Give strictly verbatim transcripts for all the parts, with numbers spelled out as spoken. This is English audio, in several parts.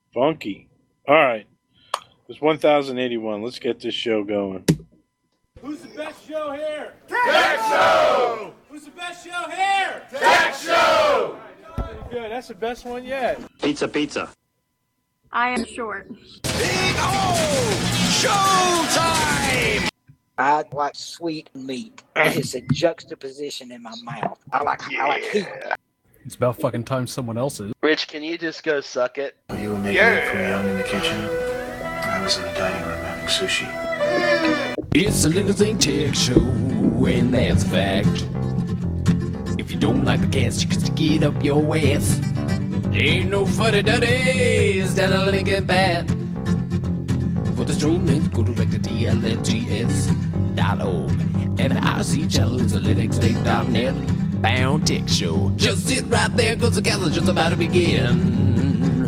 Funky. All right. It's one thousand eighty-one. Let's get this show going. Who's the best show here? Tech Show! Who's the best show here? Tech Show! Good. That's the best one yet. Pizza, pizza. I am short. Big O! Showtime! I like sweet meat. It's a juxtaposition in my mouth. I like, I like heat. It's about fucking time someone else is. Rich, can you just go suck it? You were making Yeah. it for Young in the kitchen. I was in the dining room having sushi. It's a Little Thing Tech Show, and that's a fact. If you don't like the cast, you can stick it up your ass. Ain't no fuddy duddies down a Lincoln Path. For the stream links, go direct to D L N G S dot org. And the I C channel is a linux dot net. Bound Tech Show. Just sit right there, cause the cast is just about to begin.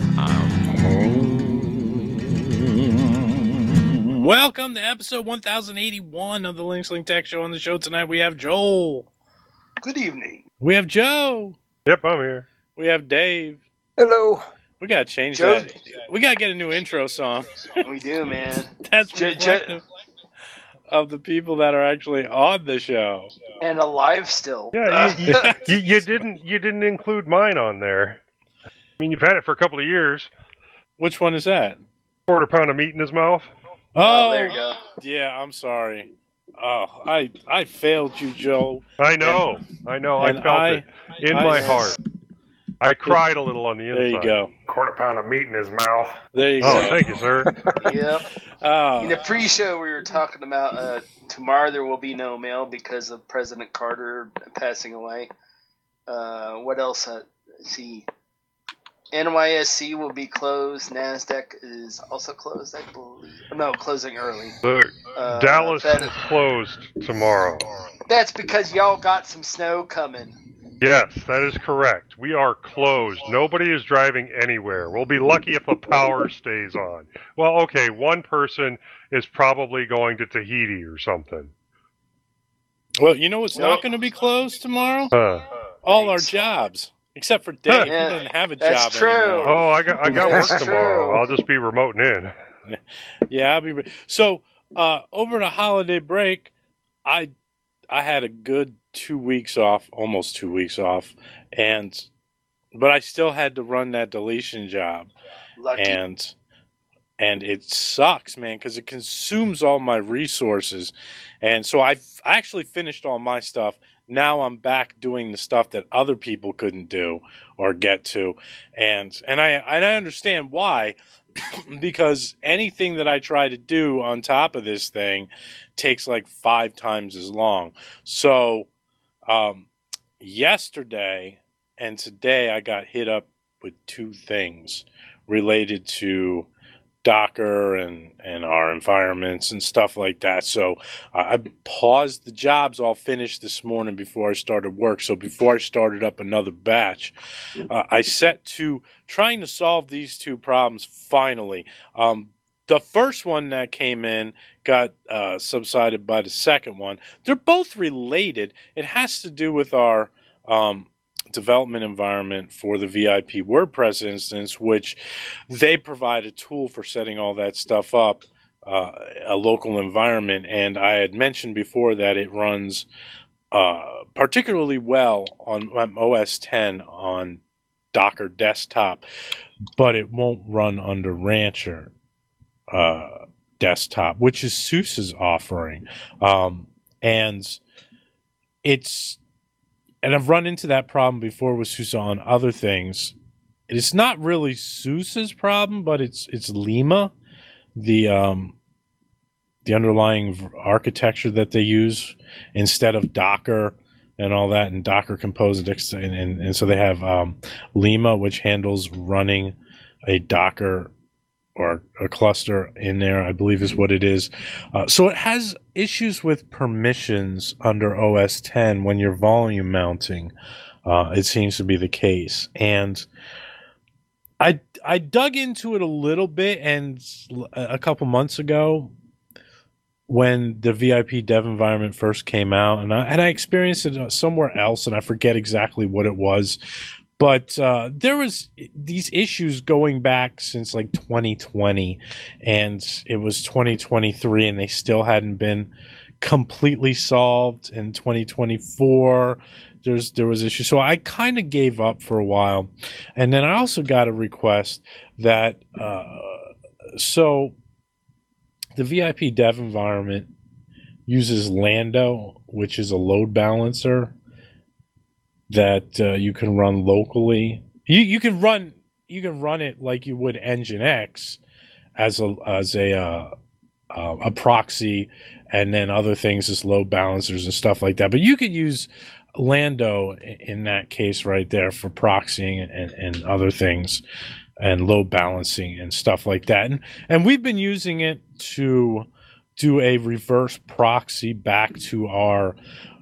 Um, Welcome to episode one thousand eighty-one of the Links Link Tech Show. On the show tonight, we have Joel. Good evening. We have Joe. Yep, I'm here. We have Dave. Hello. We gotta change Joe. that. We gotta get a new intro song. We do, man. That's J- reflective of the people that are actually on the show. And alive still. Yeah, you, you, you didn't you didn't include mine on there. I mean, you've had it for a couple of years. Which one is that? Quarter pound of meat in his mouth. Oh, Oh, there you go. Yeah, I'm sorry. Oh, I I failed you, Joe. I know, I know. I and felt I- it in I- my heart. I cried a little on the inside. There you go. Quarter pound of meat in his mouth. There you Oh, go. thank you, sir. Yep. Oh, In the pre-show, we were talking about uh, tomorrow there will be no mail because of President Carter passing away. Uh, what else? Uh, let's see. N Y S C will be closed. NASDAQ is also closed, I believe. No, closing early. Look, Uh, Dallas that- is closed tomorrow. That's because y'all got some snow coming. Yes, that is correct. We are closed. Nobody is driving anywhere. We'll be lucky if the power stays on. Well, okay, one person is probably going to Tahiti or something. well, you know what's Well- not going to be closed tomorrow? Huh. All our jobs, except for Dave. Yeah, he doesn't have a that's job true. anymore. Oh, I got I got work That's tomorrow. true. I'll just be remoting in. Yeah, I'll be. So uh, over the holiday break, I I had a good two weeks off, almost two weeks off, and but I still had to run that deletion job, Lucky. and and it sucks, man, because it consumes all my resources, and so I actually finished all my stuff. Now I'm back doing the stuff that other people couldn't do or get to, and and I and I understand why. Because anything that I try to do on top of this thing takes like five times as long. So um, yesterday and today I got hit up with two things related to Docker and, and our environments and stuff like that. So uh, I paused the jobs all finished this morning before I started work. So before I started up another batch, uh, I set to trying to solve these two problems finally. Um, the first one that came in got uh, subsided by the second one. They're both related. It has to do with our um, development environment for the V I P WordPress instance, which they provide a tool for setting all that stuff up, uh, a local environment. And I had mentioned before that it runs uh, particularly well on, on O S ten on Docker desktop, but it won't run under Rancher uh, desktop, which is SUSE's offering. Um, and it's And I've run into that problem before with SUSE on other things. It's not really SUSE's problem, but it's it's Lima, the um, the underlying v- architecture that they use instead of Docker and all that, and Docker Compose and, ex- and, and, and so they have um, Lima, which handles running a Docker or a cluster in there, I believe is what it is. Uh, so it has issues with permissions under O S ten when you're volume mounting. Uh, it seems to be the case. And I I dug into it a little bit, and a couple months ago when the V I P dev environment first came out, and I, and I experienced it somewhere else, and I forget exactly what it was, But uh, there was these issues going back since like twenty twenty, and it was twenty twenty-three, and they still hadn't been completely solved. In twenty twenty-four, there's there was issues, so I kind of gave up for a while, and then I also got a request that uh, so the V I P dev environment uses Lando, which is a load balancer that uh, you can run locally. You you can run you can run it like you would Nginx as a as a uh, uh, a proxy, and then other things as load balancers and stuff like that. But you could use Lando in that case right there for proxying and, and other things and load balancing and stuff like that. And and we've been using it to do a reverse proxy back to our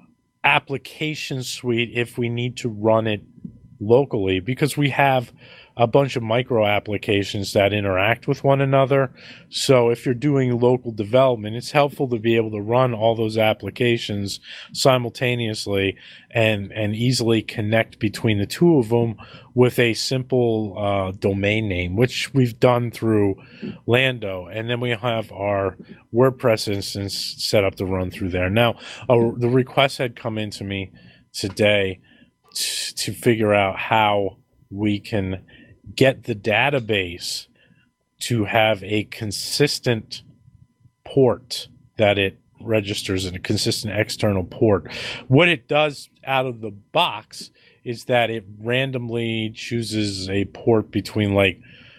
application suite if we need to run it locally, because we have a bunch of micro applications that interact with one another. So if you're doing local development, it's helpful to be able to run all those applications simultaneously and and easily connect between the two of them with a simple uh, domain name, which we've done through Lando. And then we have our WordPress instance set up to run through there. Now, uh, the request had come into me today t- to figure out how we can get the database to have a consistent port that it registers in, a consistent external port. What it does out of the box is that it randomly chooses a port between, like,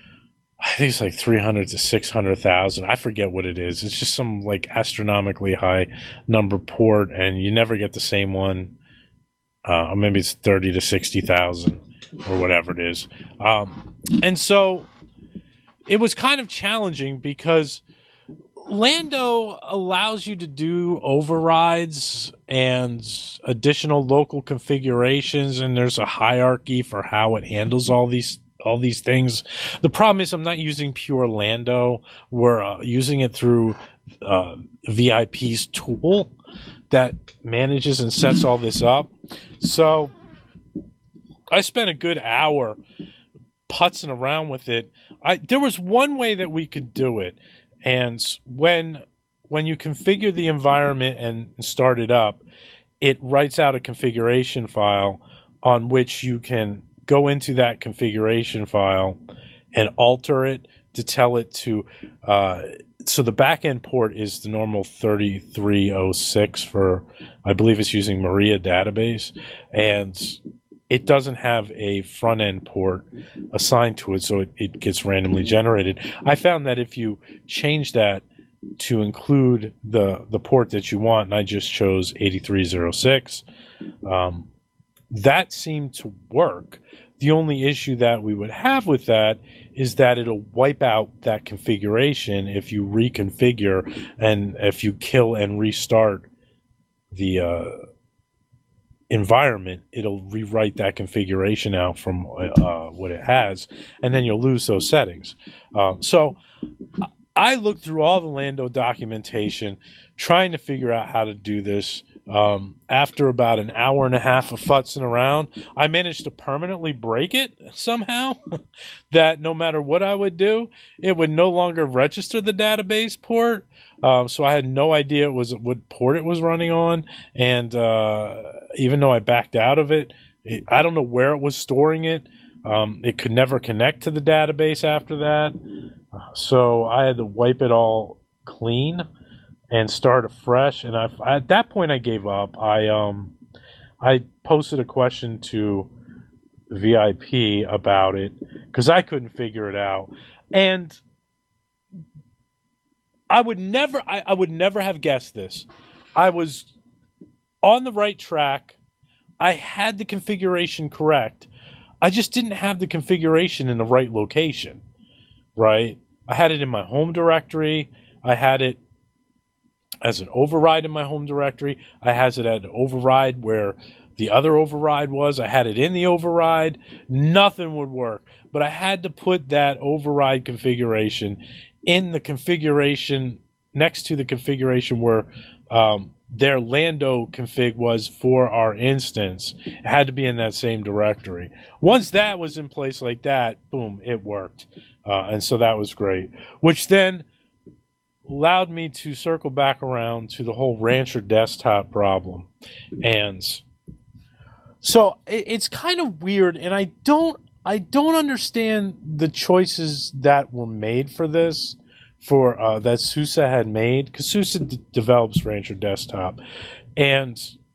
I think it's like three hundred to six hundred thousand. I forget what it is. It's just some like astronomically high number port, and you never get the same one. Uh, maybe it's thirty to sixty thousand. Or whatever it is. Um, and so it was kind of challenging because Lando allows you to do overrides and additional local configurations, and there's a hierarchy for how it handles all these all these things. The problem is I'm not using pure Lando. We're uh, using it through uh, V I P's tool that manages and sets all this up. So I spent a good hour putzing around with it. I there was one way that we could do it, and when when you configure the environment and start it up, it writes out a configuration file on which you can go into that configuration file and alter it to tell it to. Uh, so the backend port is the normal thirty-three oh six for, I believe it's using Maria database, and it doesn't have a front-end port assigned to it, so it, it gets randomly generated. I found that if you change that to include the, the port that you want, and I just chose eighty-three oh six, um, that seemed to work. The only issue that we would have with that is that it'll wipe out that configuration if you reconfigure, and if you kill and restart the uh, environment, it'll rewrite that configuration out from uh, what it has, and then you'll lose those settings. Uh, so I looked through all the Lando documentation trying to figure out how to do this. Um, after about an hour and a half of futzing around, I managed to permanently break it somehow that no matter what I would do, it would no longer register the database port. Um, so I had no idea it was what port it was running on. And uh, even though I backed out of it, it, I don't know where it was storing it. Um, it could never connect to the database after that. Uh, so I had to wipe it all clean and start afresh. And I, at that point, I gave up. I um, I posted a question to V I P about it because I couldn't figure it out, and I would never, I, I would never have guessed this. I was on the right track. I had the configuration correct. I just didn't have the configuration in the right location. Right? I had it in my home directory. I had it as an override in my home directory. I had it at an override where the other override was. I had it in the override. Nothing would work. But I had to put that override configuration in the configuration next to the configuration where um, their Lando config was for our instance. It had to be in that same directory. Once that was in place like that, boom, it worked. Uh, and so that was great, which then allowed me to circle back around to the whole Rancher desktop problem. And so it, it's kind of weird, and I don't I don't understand the choices that were made for this, for uh, that SUSE had made, because SUSE d- develops Rancher desktop, and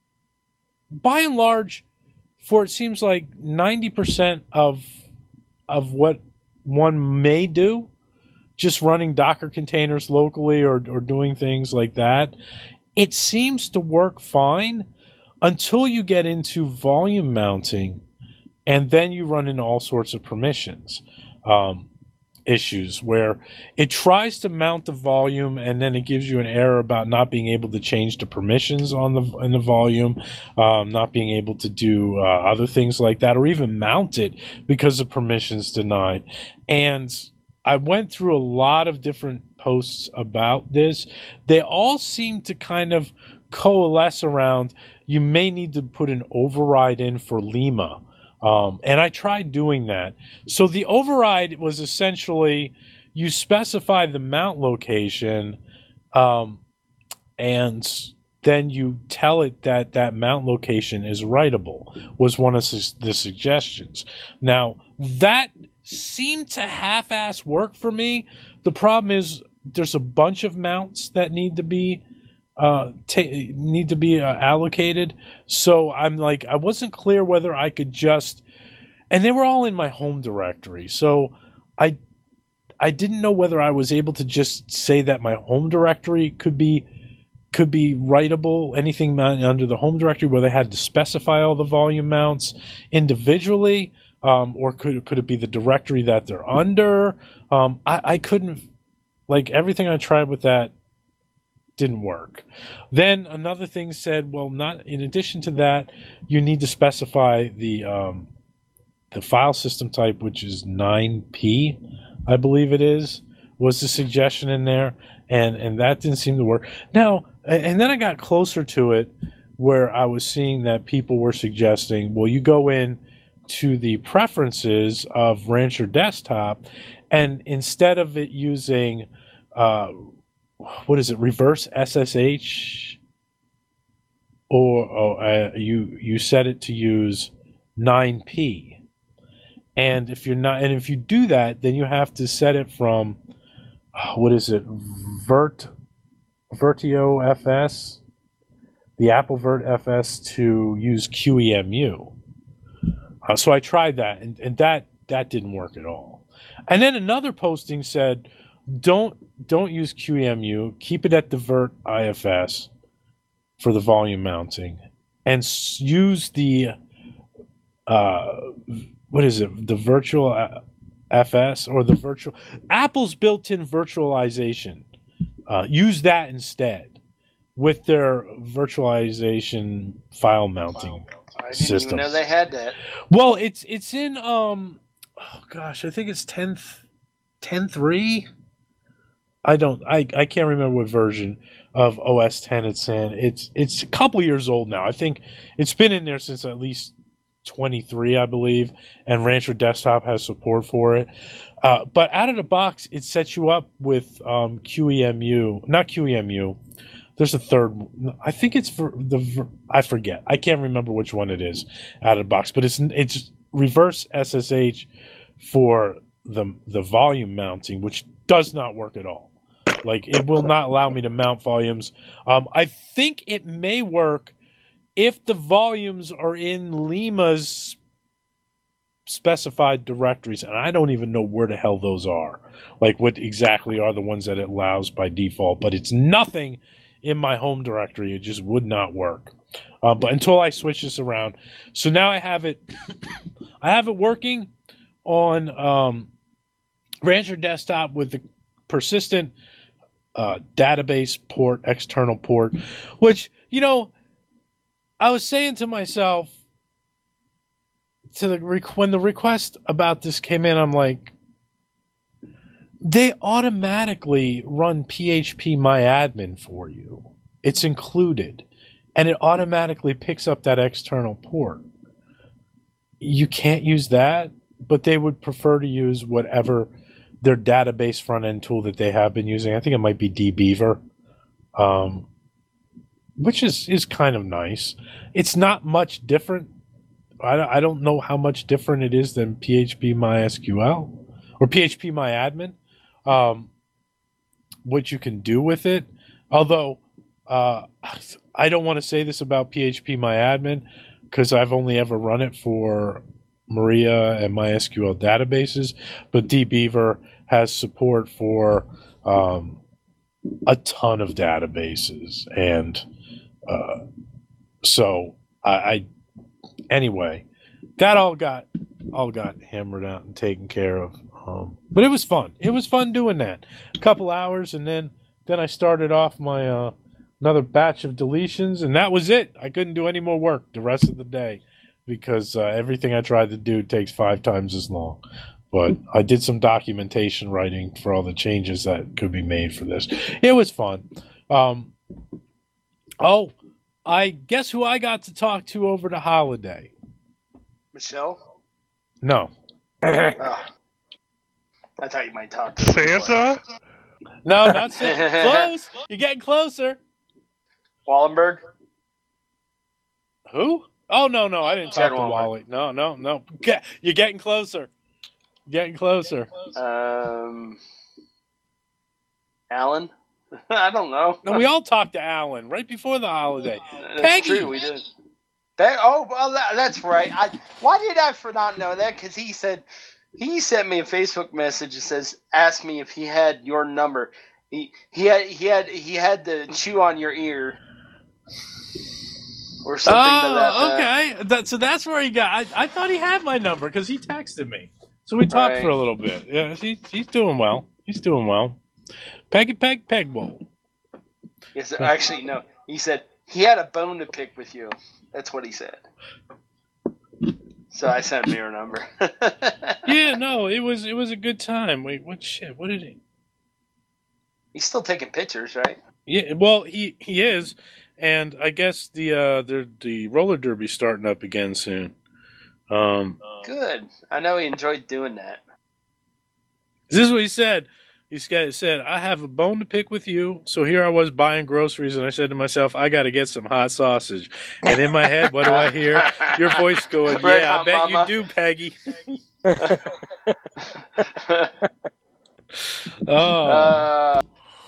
by and large, for it seems like ninety percent of of what one may do, just running Docker containers locally or, or doing things like that, it seems to work fine until you get into volume mounting, and then you run into all sorts of permissions um, issues where it tries to mount the volume and then it gives you an error about not being able to change the permissions on the in the volume, um, not being able to do uh, other things like that, or even mount it because the permissions denied. And I went through a lot of different posts about this. They all seem to kind of coalesce around you may need to put an override in for Lima. Um, and I tried doing that. So the override was essentially you specify the mount location um, and then you tell it that that mount location is writable, was one of the suggestions. Now, that seemed to half-ass work for me. The problem is there's a bunch of mounts that need to be uh, ta- need to be uh, allocated. So I'm like, I wasn't clear whether I could just, and they were all in my home directory. So I I didn't know whether I was able to just say that my home directory could be could be writable, anything under the home directory, where they had to specify all the volume mounts individually. Um, or could could it be the directory that they're under? Um, I, I couldn't, like, everything I tried with that didn't work. Then another thing said, well, not in addition to that, you need to specify the um, the file system type, which is nine P, I believe it is, was the suggestion in there, and and that didn't seem to work. Now, and then I got closer to it, where I was seeing that people were suggesting, well, you go in to the preferences of Rancher Desktop, and instead of it using uh, what is it, reverse S S H, or, or uh, you you set it to use nine P, and if you're not, and if you do that, then you have to set it from uh, what is it, Vert Vertio F S, the Apple Vert F S, to use Q E M U. Uh, so I tried that, and, and that that didn't work at all. And then another posting said, don't don't use Q E M U, keep it at the Vert I F S for the volume mounting, and s- use the uh, what is it, the virtual F S, or the virtual Apple's built-in virtualization. Uh, use that instead with their virtualization file mounting. I didn't systems. even know they had that. Well, it's it's in um oh gosh, I think it's ten ten three. I don't I, I can't remember what version of O S ten it's in. It's it's a couple years old now. I think it's been in there since at least twenty-three, I believe, and Rancher Desktop has support for it. Uh, but out of the box, it sets you up with um, Q E M U, not Q E M U. There's a third. I think it's for the. I forget. I can't remember which one it is out of the box. But it's it's reverse S S H for the the volume mounting, which does not work at all. Like, it will not allow me to mount volumes. Um, I think it may work if the volumes are in Lima's specified directories, and I don't even know where the hell those are. Like, what exactly are the ones that it allows by default? But it's nothing in my home directory. It just would not work. Uh, but until I switch this around, so now I have it. I have it working on um, Rancher Desktop with the persistent uh, database port, external port, which, you know, I was saying to myself, to the when the request about this came in, I'm like, they automatically run P H P MyAdmin for you. It's included. and it automatically picks up that external port. You can't use that, but they would prefer to use whatever their database front-end tool that they have been using. I think it might be dbeaver, um, which is, is kind of nice. It's not much different. I, I don't know how much different it is than P H P MySQL or P H P MyAdmin, um, what you can do with it. Although uh, I don't want to say this about P H P MyAdmin because I've only ever run it for Maria and MySQL databases, but dbeaver has support for um, a ton of databases, and uh, so I, I anyway that all got all got hammered out and taken care of. Um, but it was fun. It was fun doing that. A couple hours, and then then I started off my uh, another batch of deletions, and that was it. I couldn't do any more work the rest of the day because uh, everything I tried to do takes five times as long. But I did some documentation writing for all the changes that could be made for this. It was fun. Um, oh, I guess who I got to talk to over the holiday? Michelle? No. Oh. I thought you might talk to Santa? No, not Santa. Close. You're getting closer. Wallenberg? Who? Oh, no, no. I didn't talk Chad to Wallenberg. Wally. No, no, no. Get, you're getting closer. Getting closer. Um, Alan? I don't know. No, we all talked to Alan right before the holiday. That's Peggy. true, we did. That, oh, well, that, that's right. I, why did I for not know that? Because he said he sent me a Facebook message that says, "Ask me if he had your number." He he had he had he had to chew on your ear or something. to that Oh, effect. okay. That, so that's where he got. I, I thought he had my number because he texted me. So we talked Right. for a little bit. Yeah, he, he's doing well. He's doing well. Peggy Peg Peg Bowl. Yes, actually, no. He said he had a bone to pick with you. That's what he said. So I sent him your number. Yeah, no, it was it was a good time. Wait, what shit? What did he? He's still taking pictures, right? Yeah, well, he he is, and I guess the uh the the roller derby's starting up again soon. Um, Good. I know he enjoyed doing that. this is what he said. He said, "I have a bone to pick with you." So here I was buying groceries, and I said to myself, "I got to get some hot sausage." And in my head, what do I hear? Your voice going, Right "Yeah, I on, bet Mama." you do, Peggy." Oh, Uh,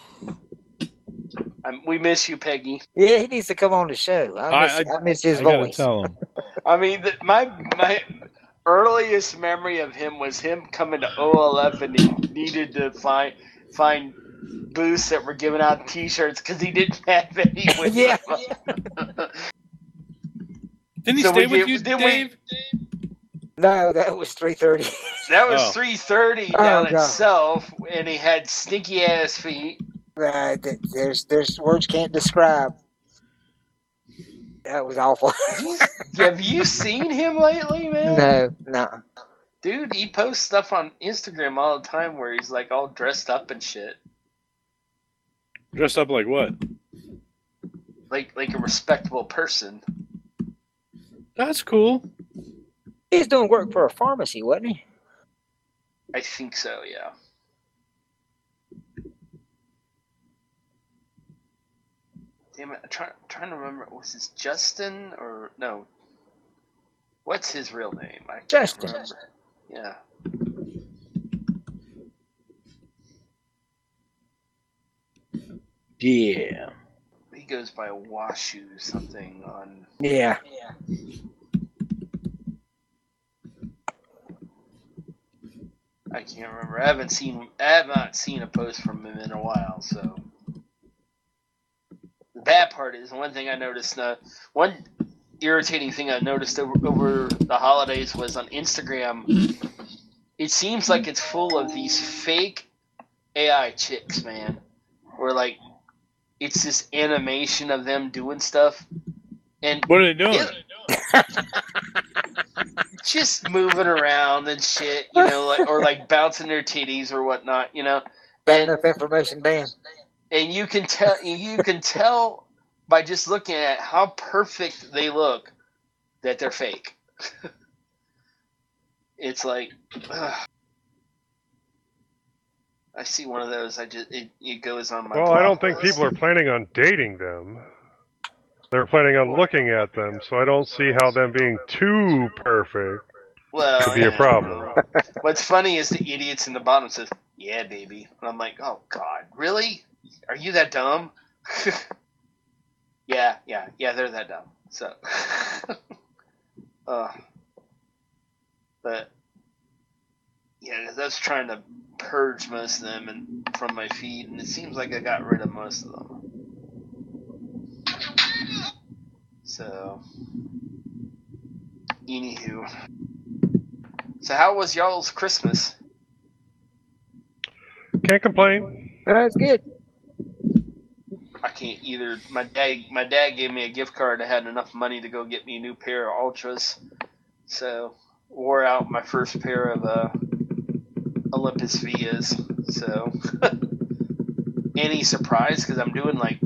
um, we miss you, Peggy. Yeah, he needs to come on the show. I miss, I- I, miss his I gotta voice. tell him. I mean, the, my my earliest memory of him was him coming to O L F and he needed to find find booths that were giving out T-shirts because he didn't have any with Yeah. him. Didn't he So stay we with get- you, then we- Dave? No, that was three thirty. That was Oh. three thirty Oh, down God. itself, and he had stinky ass feet. Uh, th- there's there's words can't describe. That was awful. Have you seen him lately, man? No, no. Dude, he posts stuff on Instagram all the time where he's like all dressed up and shit, Dressed up like what? like like a respectable person. That's cool. He was doing work for a pharmacy, wasn't he? I think so, yeah. Damn it, I'm trying, trying to remember. Was this Justin or no? What's his real name? I can't Justin. remember. Yeah. Yeah. He goes by Washu something on. Yeah. I can't remember. I haven't seen. I have not seen a post from him in a while. So the bad part is one thing I noticed. Uh, one irritating thing I noticed over, over the holidays was on Instagram. It seems like it's full of these fake A I chicks, man. Where like it's this animation of them doing stuff, and What are they doing? it- just moving around and shit, you know, like or like bouncing their titties or whatnot, you know. Bad And enough information, Dan. and you can tell you can tell by just looking at how perfect they look that they're fake. It's like, ugh. I see one of those. I just it, it goes on my. Well, I don't think list. people are planning on dating them. They're planning on looking at them, so I don't see how them being too perfect well, could be a yeah. problem. What's funny is the idiots in the bottom says, "Yeah, baby," and I'm like, "Oh God, really? Are you that dumb?" yeah, yeah, yeah. They're that dumb. So, uh, but yeah, that's trying to purge most of them and from my feed, and it seems like I got rid of most of them. So, anywho, so how was y'all's Christmas? Can't complain. That's good. I can't either. My dad, my dad gave me a gift card. I had enough money to go get me a new pair of Ultras, so wore out my first pair of uh, Olympus Vias. So, any surprise? Because I'm doing like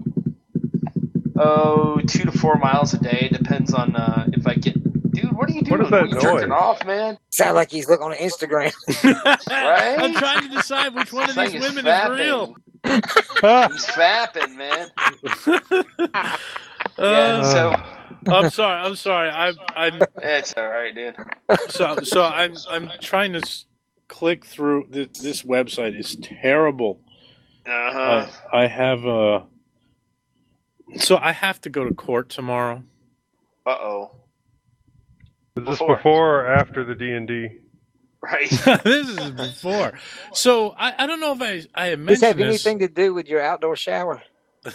oh two to four miles a day. Depends on uh, if I get. Dude, what are you doing? What is that are you noise? jerking off, man? Sound like he's looking on Instagram. Right? I'm trying to decide which one of This these thing is women is fapping. real. He's fapping, man. Yeah, Uh, so I'm sorry. I'm sorry. I'm. I'm. it's all right, dude. So. So I'm. I'm trying to s- click through. This, this website is terrible. Uh huh. Uh, I have a. So I have to go to court tomorrow. Uh oh. Is this Before. before or after the D and D? Right. This is before. So I, I don't know if I I had Does this have mentioned this. anything to do with your outdoor shower?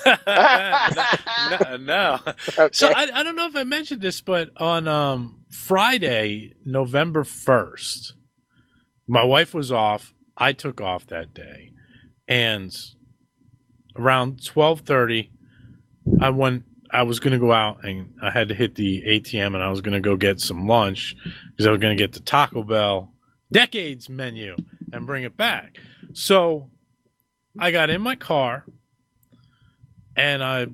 no, no. Okay. So I, I don't know if I mentioned this, but on um, Friday, November first, my wife was off. I took off that day, and around twelve thirty, I went. I was going to go out and I had to hit the A T M and I was going to go get some lunch because I was going to get the Taco Bell Decades menu and bring it back. So I got in my car and I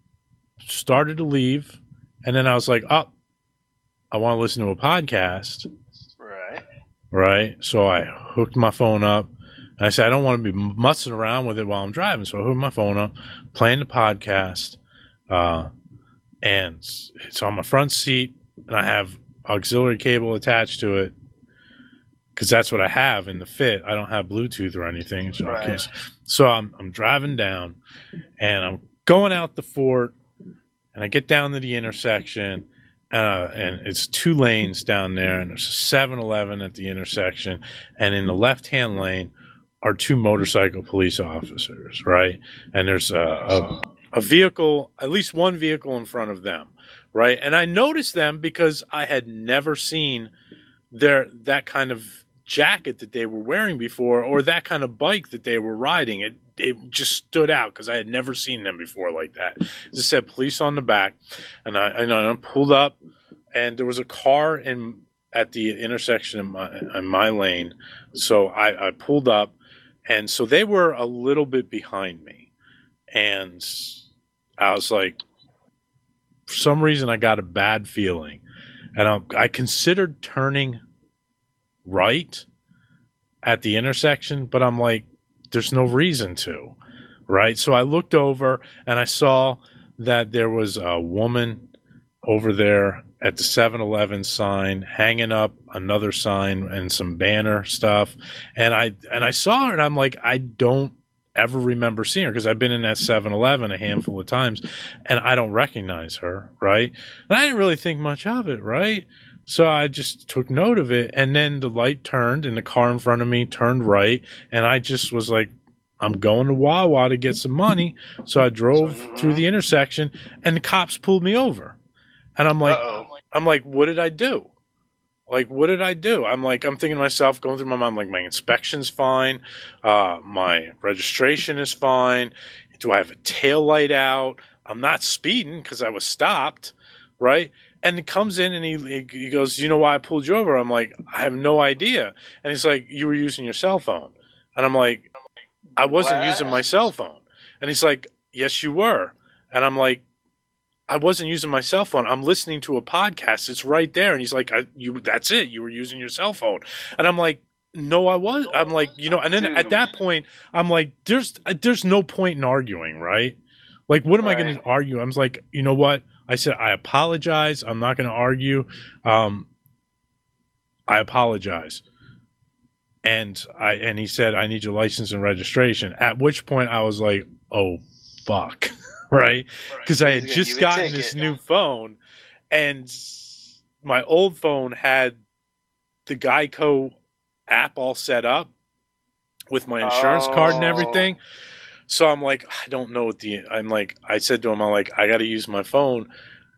started to leave. And then I was like, oh, I want to listen to a podcast. Right. Right. So I hooked my phone up and I said, I don't want to be mussing around with it while I'm driving. So I hooked my phone up, playing the podcast. Uh, and it's on my front seat, and I have auxiliary cable attached to it because that's what I have in the Fit. I don't have Bluetooth or anything, so Right. I can't. So I'm I'm driving down, and I'm going out the fort, and I get down to the intersection, uh, and it's two lanes down there, and there's a seven eleven at the intersection, and in the left-hand lane are two motorcycle police officers, right? And there's a, a a vehicle, at least one vehicle in front of them, right? And I noticed them because I had never seen their that kind of jacket that they were wearing before or that kind of bike that they were riding. It it just stood out because I had never seen them before like that. It just said police on the back, and I, and I pulled up, and there was a car in at the intersection in my, in my lane, so I, I pulled up, and so they were a little bit behind me. And I was like, for some reason, I got a bad feeling. And I, I considered turning right at the intersection, but I'm like, there's no reason to, right? So I looked over and I saw that there was a woman over there at the seven eleven sign hanging up another sign and some banner stuff. And I and I saw her and I'm like, I don't ever remember seeing her because I've been in that seven eleven a handful of times and I don't recognize her, right? And I didn't really think much of it, right? So I just took note of it, and then the light turned and the car in front of me turned right, and I just was like, I'm going to Wawa to get some money. So I drove through the intersection and the cops pulled me over. And I'm like, Uh-oh. I'm like, what did I do? Like, what did I do? I'm like, I'm thinking to myself, going through my mind, like, my inspection's fine. Uh, my registration is fine. Do I have a tail light out? I'm not speeding because I was stopped, right? And he comes in and he he goes, you know why I pulled you over? I'm like, I have no idea. And he's like, you were using your cell phone. And I'm like, I wasn't What? using my cell phone. And he's like, yes, you were. And I'm like, I wasn't using my cell phone. I'm listening to a podcast. It's right there. And he's like, I, you, that's it. You were using your cell phone. And I'm like, no, I was. I'm like, you know, and then at that point, I'm like, there's, there's no point in arguing, right? Like, what am right. I going to argue? I was like, you know what? I said, I apologize. I'm not going to argue. Um, I apologize. And I, and he said, I need your license and registration. At which point I was like, oh, fuck. Right? Because I had just gotten this new phone, and my old phone had the Geico app all set up with my insurance oh. card and everything. So I'm like, I don't know what the, I'm like, I said to him, I'm like, I got to use my phone.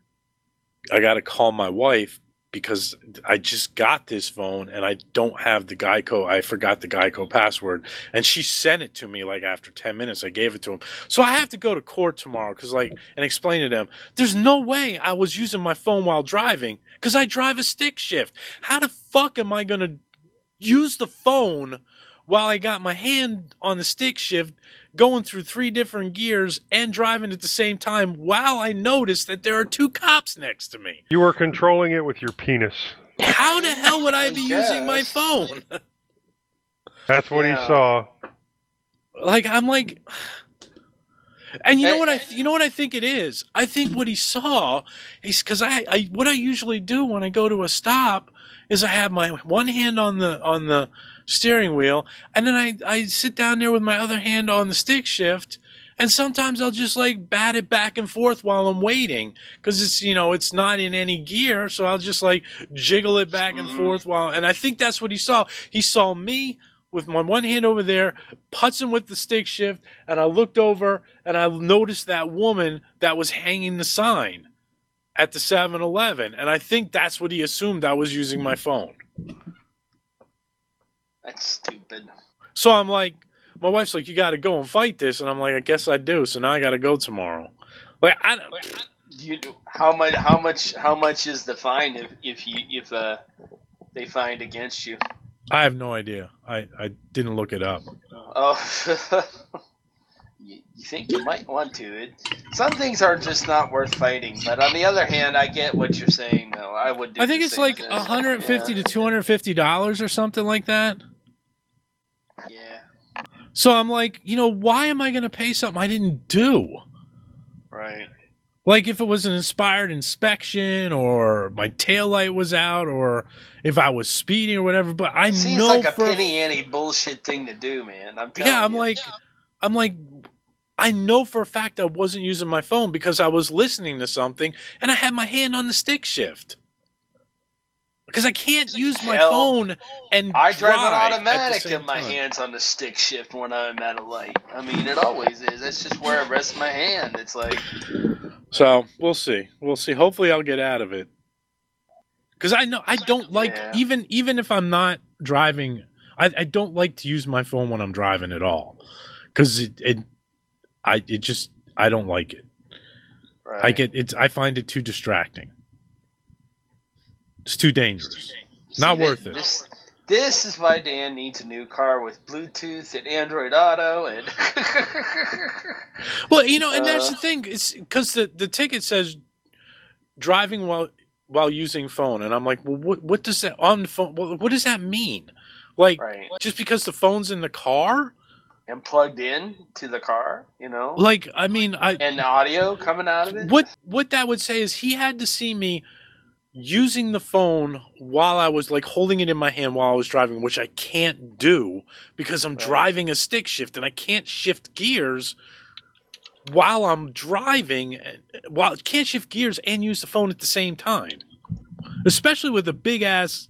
I got to call my wife because I just got this phone and I don't have the Geico. I forgot the Geico password. And she sent it to me like after ten minutes. I gave it to him. So I have to go to court tomorrow because like, and explain to them, there's no way I was using my phone while driving because I drive a stick shift. How the fuck am I going to use the phone while I got my hand on the stick shift going through three different gears and driving at the same time while I noticed that there are two cops next to me? You were controlling it with your penis. How the hell would I be yes. using my phone? That's what yeah. he saw. Like, I'm like... And you know what I you know what I think it is? I think what he saw is because I, I what I usually do when I go to a stop is I have my one hand on the on the steering wheel, and then I, I sit down there with my other hand on the stick shift, and sometimes I'll just like bat it back and forth while I'm waiting because it's, you know, it's not in any gear, so I'll just like jiggle it back and forth while, and I think that's what he saw. He saw me with my one hand over there, putzing with the stick shift, and I looked over and I noticed that woman that was hanging the sign at the seven eleven, and I think that's what he assumed I was using my phone. That's stupid. So I'm like, my wife's like, you got to go and fight this, and I'm like, I guess I do. So now I got to go tomorrow. Like, I don't. You how much? How much? How much is the fine if if you if uh they fined against you? I have no idea. I, I didn't look it up. Oh, you, you think you might want to. It, some things are just not worth fighting. But on the other hand, I get what you're saying, though. I would do I think it's like one hundred fifty yeah. to two hundred fifty dollars or something like that. Yeah. So I'm like, you know, why am I going to pay something I didn't do? Right. Like if it was an expired inspection or my taillight was out or if I was speeding or whatever, but I it seems know like a for, penny ante bullshit thing to do, man. I'm telling yeah, I'm you. like, I'm like, I know for a fact I wasn't using my phone because I was listening to something and I had my hand on the stick shift. Because I can't use my Hell, phone and I drive an drive automatic and my time. hand's on the stick shift when I'm at a light. I mean, it always is. That's just where I rest my hand. It's like... So, we'll see. We'll see. Hopefully I'll get out of it. Because I know I don't like, yeah. even even if I'm not driving, I, I don't like to use my phone when I'm driving at all. Because it, it, I, it just, I don't like it. Right. I get it's. I find it too distracting. It's too dangerous. See, Not worth it. This, this is why Dan needs a new car with Bluetooth and Android Auto and. Well, you know, and that's the thing. It's because the, the ticket says driving while while using phone, and I'm like, well, what what does that on the phone? What, what does that mean? Like, right. just because the phone's in the car and plugged in to the car, you know? Like, I mean, I and the audio coming out of it. What what that would say is he had to see me using the phone while I was like holding it in my hand while I was driving, which I can't do because I'm right. driving a stick shift and I can't shift gears while I'm driving. While can't shift gears and use the phone at the same time, especially with a big ass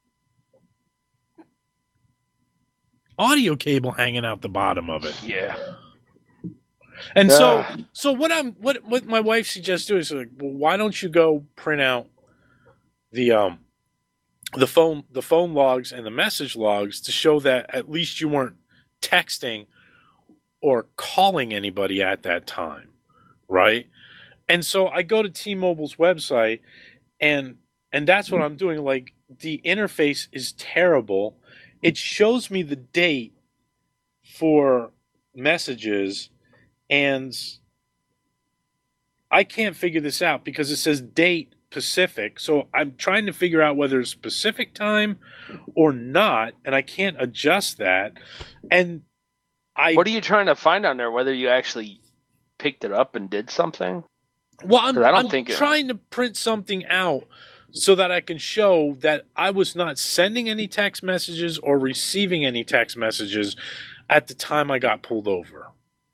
audio cable hanging out the bottom of it. Yeah. And uh. so, so what I'm what what my wife suggests doing is like, well, why don't you go print out the um the phone the phone logs and the message logs to show that at least you weren't texting or calling anybody at that time, right? And so I go to T-Mobile's website and and that's what I'm doing. Like, the interface is terrible. It shows me the date for messages and I can't figure this out because it says date Pacific. So I'm trying to figure out whether it's Pacific time or not, and I can't adjust that. And I What are you trying to find on there? Whether you actually picked it up and did something? well, I'm, 'Cause I don't I'm think it- trying to print something out so that I can show that I was not sending any text messages or receiving any text messages at the time I got pulled over.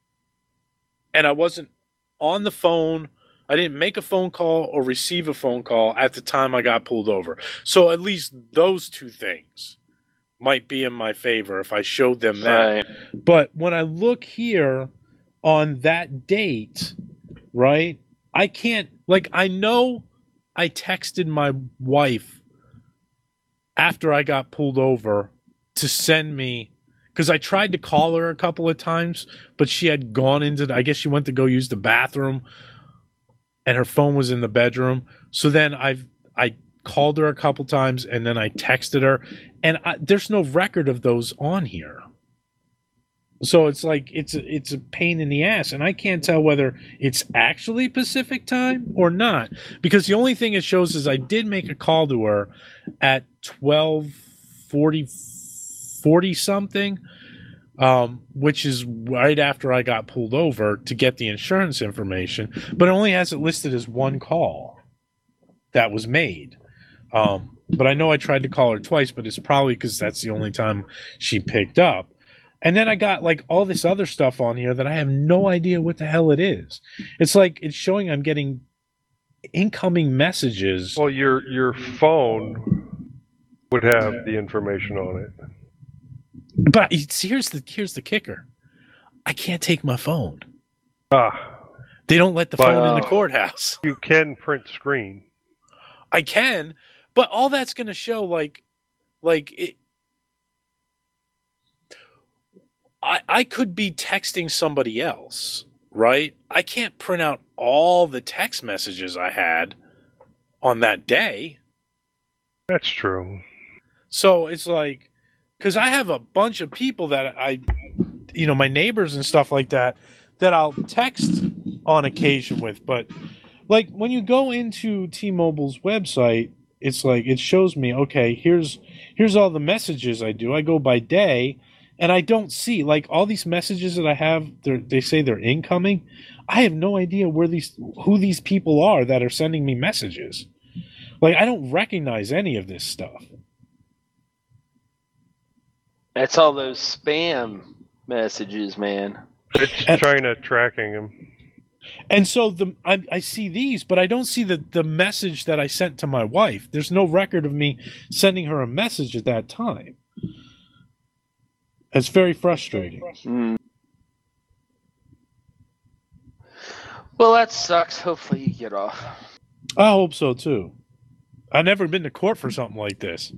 And I wasn't on the phone. I didn't make a phone call or receive a phone call at the time I got pulled over. So at least those two things might be in my favor if I showed them that. Right. But when I look here on that date, right, I can't, like, I know I texted my wife after I got pulled over to send me, because I tried to call her a couple of times, but she had gone into, the, I guess she went to go use the bathroom, and her phone was in the bedroom. So then I've, I called her a couple times, and then I texted her, and I, there's no record of those on here. So it's like it's a, it's a pain in the ass, and I can't tell whether it's actually Pacific time or not, because the only thing it shows is I did make a call to her at twelve forty, forty something, um, which is right after I got pulled over to get the insurance information, but it only has it listed as one call that was made. Um, but I know I tried to call her twice, but it's probably because that's the only time she picked up. And then I got like all this other stuff on here that I have no idea what the hell it is. It's like it's showing I'm getting incoming messages. Well, your your phone would have the information on it. But it's, here's the here's the kicker. I can't take my phone. Ah, They don't let the But, phone in the uh, courthouse. you can print screen. I can, but all that's going to show like like it I, I could be texting somebody else, right? I can't print out all the text messages I had on that day. That's true. So it's like, because I have a bunch of people that I, you know, my neighbors and stuff like that, that I'll text on occasion with. But like when you go into T-Mobile's website, it's like it shows me, okay, here's here's all the messages I do. I go by day. And I don't see, like, all these messages that I have, they say they're incoming. I have no idea where these, who these people are that are sending me messages. Like, I don't recognize any of this stuff. That's all those spam messages, man. It's And- China tracking him. And so the I, I see these, but I don't see the, the message that I sent to my wife. There's no record of me sending her a message at that time. It's very frustrating. Mm. Well, that sucks. Hopefully you get off. I hope so, too. I've never been to court for something like this.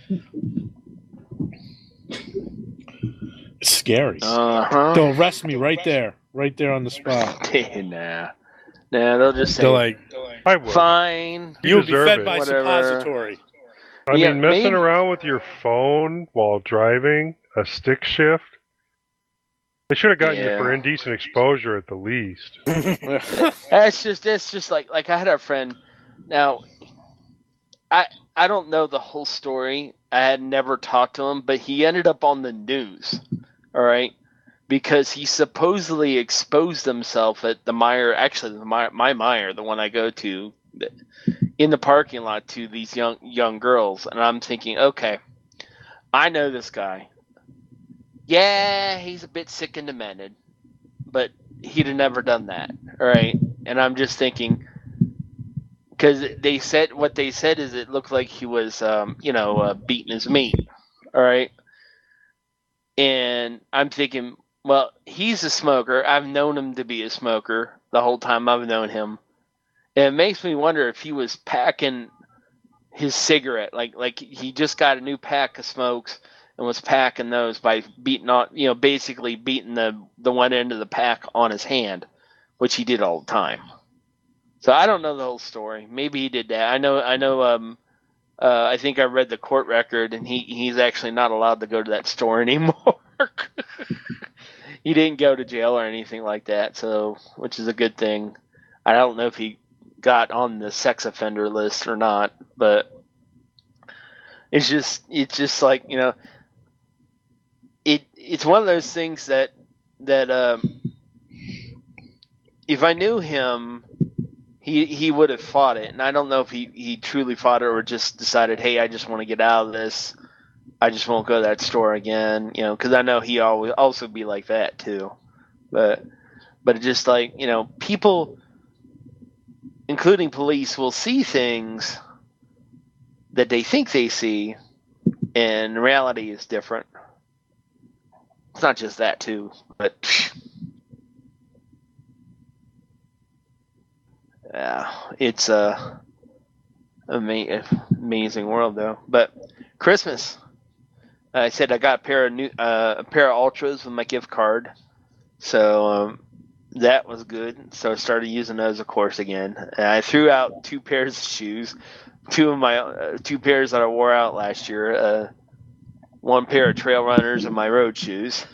It's scary. Uh-huh. They'll arrest me right there. Right there on the spot. nah. Nah, they'll just say, They're like, I would. fine. You you'll be deserve fed it. by Whatever. suppository. I Yeah, mean, messing maybe- around with your phone while driving, a stick shift. They should have gotten Yeah. you for indecent exposure at the least. That's just it's just like like I had a friend. Now, I I don't know the whole story. I had never talked to him, but he ended up on the news. All right, because he supposedly exposed himself at the Meyer, actually the Meyer, my Meyer, the one I go to, in the parking lot to these young young girls, and I'm thinking, okay, I know this guy. Yeah, he's a bit sick and demented, but he'd have never done that, all right? And I'm just thinking, because they said what they said is it looked like he was, um, you know, uh, beating his meat, all right? And I'm thinking, well, he's a smoker. I've known him to be a smoker the whole time I've known him. And it makes me wonder if he was packing his cigarette, like like he just got a new pack of smokes and was packing those by beating on, you know, basically beating the the one end of the pack on his hand, which he did all the time. So I don't know the whole story. Maybe he did that. I know. I know. Um, uh, I think I read the court record, and he he's actually not allowed to go to that store anymore. He didn't go to jail or anything like that, so which is a good thing. I don't know if he got on the sex offender list or not, but it's just it's just like, you know, it it's one of those things that that um, if I knew him, he he would have fought it, and I don't know if he, he truly fought it or just decided, hey, I just want to get out of this. I just won't go to that store again, you know, because I know he always also be like that too. But but it's just like, you know, people, including police, will see things that they think they see, and reality is different. It's not just that too, but yeah, it's a ama- amazing world though. But Christmas, I said I got a pair of new uh, a pair of Ultras with my gift card, so um, that was good. So I started using those, of course, again. And I threw out two pairs of shoes, two of my uh, two pairs that I wore out last year. Uh, one pair of trail runners and my road shoes.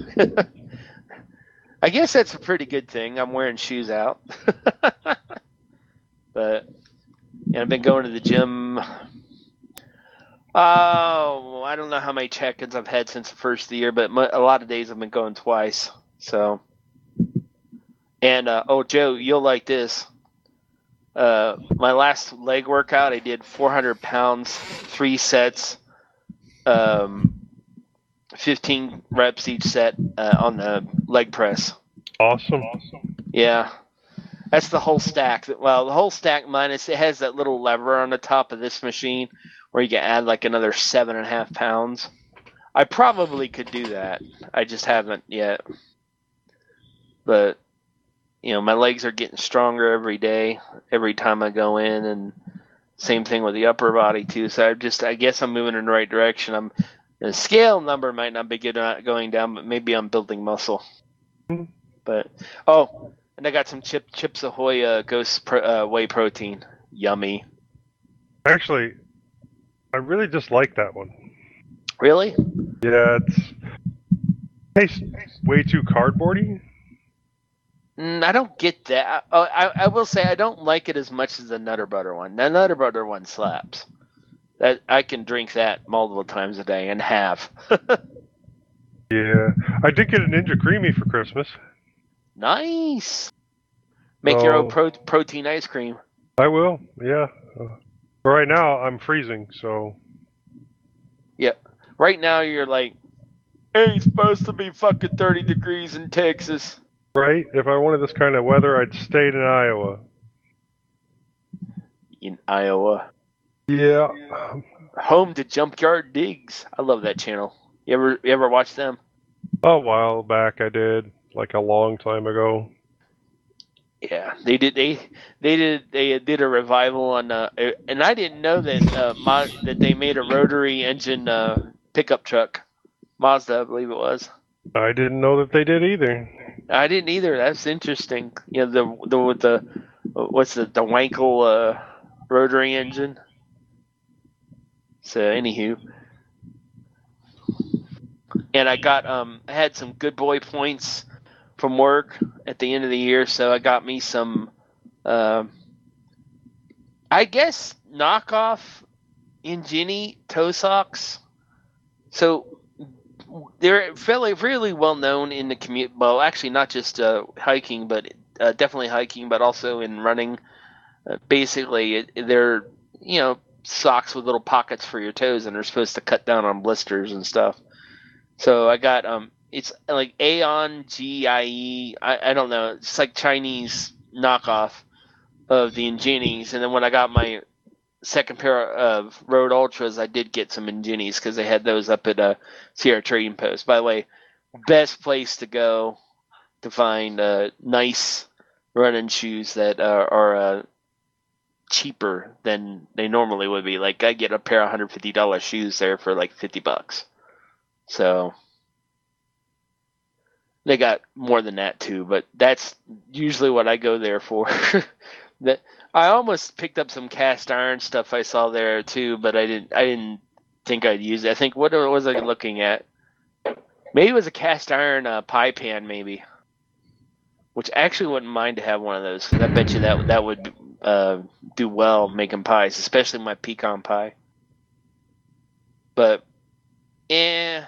I guess that's a pretty good thing. I'm wearing shoes out. But yeah, I've been going to the gym. Oh, I don't know how many check-ins I've had since the first of the year, but a lot of days I've been going twice. So, and uh, oh, Joe, you'll like this. Uh, my last leg workout, I did four hundred pounds, three sets, um, fifteen reps each set uh, on the leg press. Awesome. Yeah. That's the whole stack. Well, the whole stack minus it has that little lever on the top of this machine where you can add like another seven and a half pounds. I probably could do that. I just haven't yet. But you know, my legs are getting stronger every day, every time I go in, and same thing with the upper body too. So I just, I guess I'm moving in the right direction. I'm the scale number might not be good, not going down, but maybe I'm building muscle. But oh. And I got some chip, Chips Ahoy uh, Ghost pro, uh, whey protein. Yummy. Actually, I really just like that one. Really? Yeah, it's tastes way too cardboardy. Mm, I don't get that. I, I, I will say I don't like it as much as the Nutter Butter one. The Nutter Butter one slaps. That I can drink that multiple times a day and have. Yeah, I did get a Ninja Creamy for Christmas. Nice. Make Oh. your own pro- protein ice cream. I will, yeah. Uh, right now, I'm freezing, so... Yep. Right now, you're like, hey, it's supposed to be fucking thirty degrees in Texas. Right? If I wanted this kind of weather, I'd stayed in Iowa. In Iowa. Yeah. Home to Junkyard Digs. I love that channel. You ever you ever watch them? A while back I did, like a long time ago. Yeah, they did. They they did. They did a revival on. Uh, and I didn't know that uh, Ma- that they made a rotary engine uh, pickup truck, Mazda, I believe it was. I didn't know that they did either. I didn't either. That's interesting. You know, the the with the what's the the Wankel uh, rotary engine. So anywho, and I got um I had some good boy points from work at the end of the year, so I got me some, uh, I guess knockoff Ingenie toe socks. So they're fairly really well known in the community. Well, actually, not just uh, hiking, but uh, definitely hiking, but also in running. Uh, basically, it, they're you know socks with little pockets for your toes, and they're supposed to cut down on blisters and stuff. So I got um. It's like Aeon G I E. I, I don't know. It's like Chinese knockoff of the Ingenies. And then when I got my second pair of Road Ultras, I did get some Ingenies because they had those up at uh, Sierra Trading Post. By the way, best place to go to find uh, nice running shoes that uh, are uh, cheaper than they normally would be. Like I get a pair of one hundred fifty dollars shoes there for like fifty bucks. So... They got more than that too, but that's usually what I go there for. That I almost picked up some cast iron stuff I saw there too, but I didn't. I didn't think I'd use it. I think what was I looking at? Maybe it was a cast iron uh, pie pan, maybe which I actually wouldn't mind to have one of those, because I bet you that that would uh, do well making pies, especially my pecan pie. But, eh,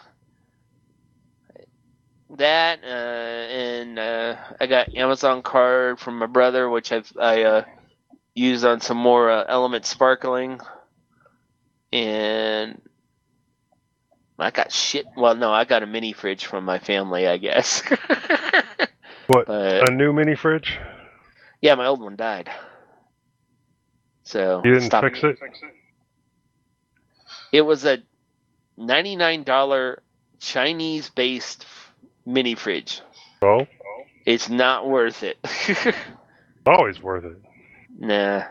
that, uh, and uh, I got Amazon card from my brother, which I've I uh, used on some more uh, Element Sparkling, and I got shit. Well, no, I got a mini fridge from my family, I guess. What? But, a new mini fridge? Yeah, my old one died. So You didn't stop fix it? It was a ninety-nine dollars Chinese-based mini fridge. Oh? It's not worth it. Always worth it. Nah.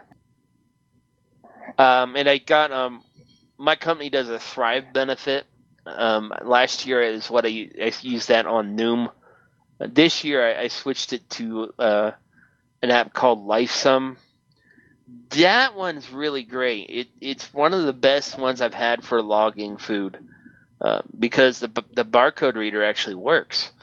Um, and I got um, my company does a Thrive benefit. Um, last year is what I, I used that on Noom. This year I, I switched it to uh, an app called LifeSum. That one's really great. It it's one of the best ones I've had for logging food uh, because the the barcode reader actually works.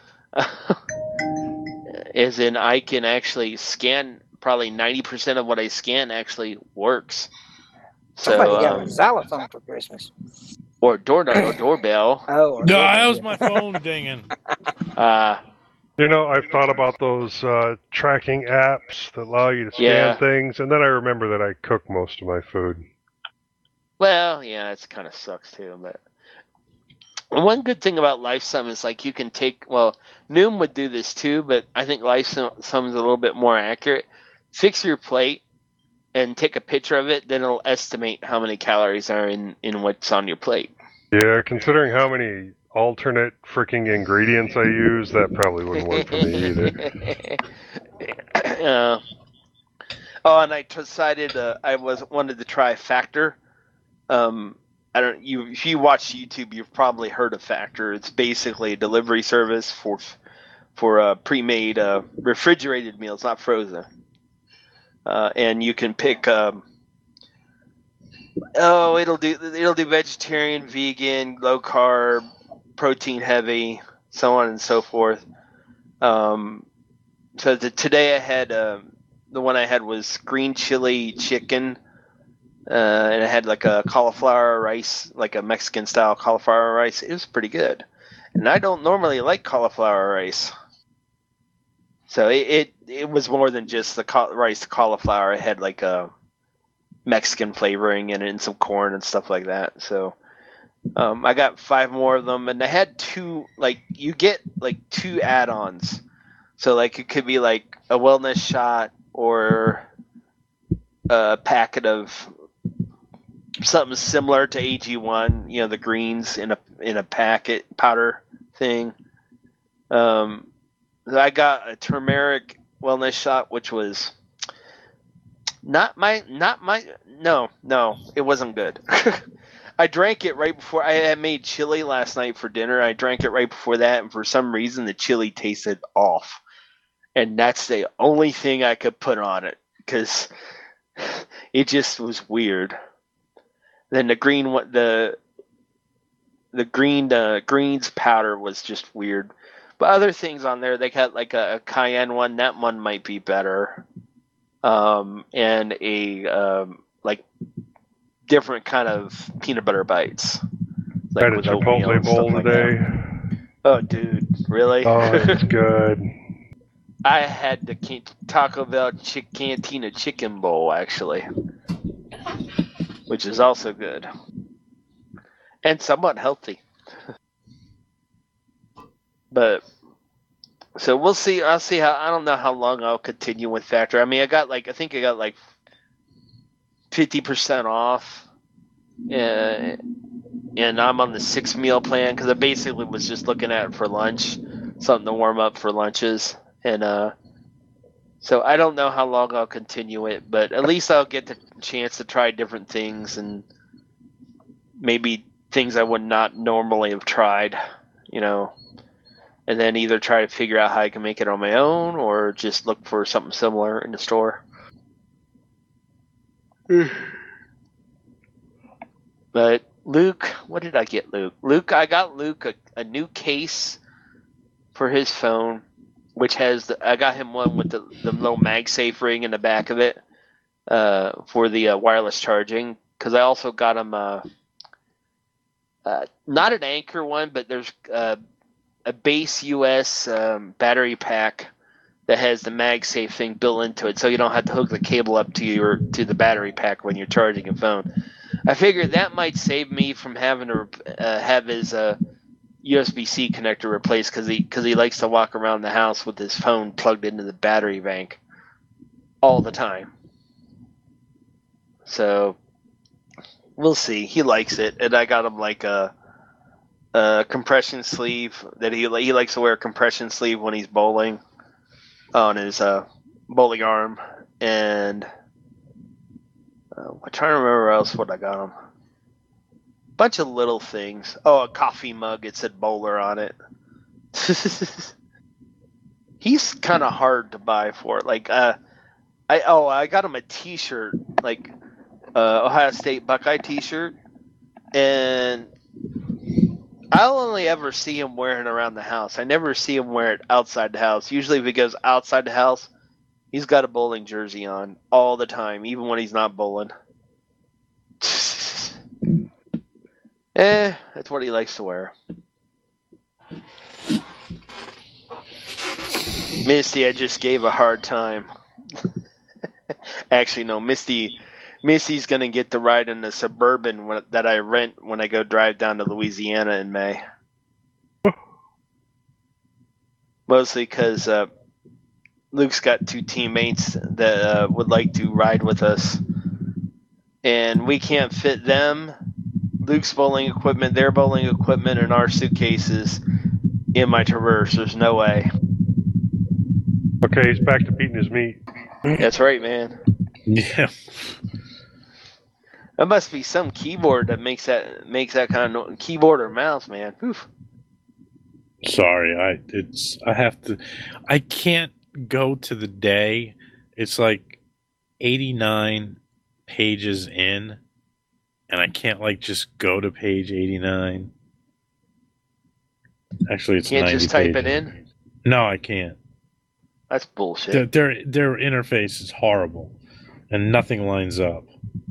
As in, I can actually scan. Probably ninety percent of what I scan actually works. So, Somebody got um, a xylophone for Christmas. Or door or doorbell. Oh, or No, doorbell, that was yeah. my phone dinging. Uh, You know, I've thought about those uh, tracking apps that allow you to scan Yeah. things, and then I remember that I cook most of my food. well, yeah, it kind of sucks too. But one good thing about LifeSum is like you can take. Well, Noom would do this too, but I think LifeSum is a little bit more accurate. Fix your plate and take a picture of it, then it'll estimate how many calories are in, in what's on your plate. Yeah, considering how many alternate freaking ingredients I use, that probably wouldn't work for me either. uh, oh, and I decided uh, I was wanted to try Factor. Um, I don't. You if you watch YouTube, you've probably heard of Factor. It's basically a delivery service for for uh, pre-made uh, refrigerated meals, not frozen. Uh, and you can pick. Um, oh, it'll do. It'll do vegetarian, vegan, low carb, protein heavy, so on and so forth. Um, so the, today I had uh, the one I had was green chili chicken, uh, and it had like a cauliflower rice, like a Mexican style cauliflower rice. It was pretty good, and I don't normally like cauliflower rice. So it, it, it was more than just the ca- rice cauliflower. It had like a Mexican flavoring in it and some corn and stuff like that. So um, I got five more of them, and I had two. Like you get like two add-ons. So like it could be like a wellness shot or a packet of something similar to A G one. You know, the greens in a in a packet powder thing. Um. I got a turmeric wellness shot, which was not my, not my, no, no, it wasn't good. I drank it right before, I had made chili last night for dinner. I drank it right before that, and for some reason the chili tasted off. And that's the only thing I could put on it, because it just was weird. Then the green, the, the green, uh, greens powder was just weird. But other things on there, they got like a, a cayenne one. That one might be better. Um, and a um, like different kind of peanut butter bites. Like I had a with oatmeal Chipotle and stuff bowl like today. that. Oh, dude, really? Oh, it's good. I had the Can- Taco Bell Chick- Cantina chicken bowl actually, which is also good and somewhat healthy. But so we'll see. I'll see how. I don't know how long I'll continue with Factor. I mean, I got like I think I got like fifty percent off, uh, and I'm on the six meal plan because I basically was just looking at it for lunch, something to warm up for lunches, and uh, so I don't know how long I'll continue it, but at least I'll get the chance to try different things and maybe things I would not normally have tried, you know. And then either try to figure out how I can make it on my own or just look for something similar in the store. But Luke, what did I get Luke? Luke, I got Luke a, a new case for his phone which has the, I got him one with the, the little MagSafe ring in the back of it uh, for the uh, wireless charging. Because I also got him uh, uh, not an Anchor one, but there's uh, a base U S um, battery pack that has the MagSafe thing built into it, so you don't have to hook the cable up to your to the battery pack when you're charging a phone. I figured that might save me from having to uh, have his uh, U S B C connector replaced because he because he likes to walk around the house with his phone plugged into the battery bank all the time. So we'll see. He likes it, and I got him like a, a compression sleeve that he he likes to wear a compression sleeve when he's bowling on his uh, bowling arm, and uh, I'm trying to remember else what I got him. Bunch of little things. Oh, a coffee mug. It said bowler on it. He's kind of hard to buy for. Like, uh, I oh, I got him a T-shirt, like uh, Ohio State Buckeye T-shirt, and I'll only ever see him wearing it around the house. I never see him wear it outside the house. Usually, if he goes outside the house, he's got a bowling jersey on all the time, even when he's not bowling. Eh, that's what he likes to wear. Misty, I just gave a hard time. Actually, no, Misty, Misty's gonna get to ride in the Suburban when, that I rent when I go drive down to Louisiana in May. Mostly because uh, Luke's got two teammates that uh, would like to ride with us, and we can't fit them, Luke's bowling equipment, their bowling equipment, and our suitcases in my Traverse. There's no way. Okay, he's back to beating his meat. That's right, man. Yeah. There must be some keyboard that makes that makes that kind of no- keyboard or mouse, man. Oof. Sorry, I it's I have to. I can't go to the day. It's like eighty-nine pages in. And I can't, like, just go to page eighty-nine. Actually, it's Can't ninety just type pages. it in? No, I can't. That's bullshit. Their, their their interface is horrible, and nothing lines up.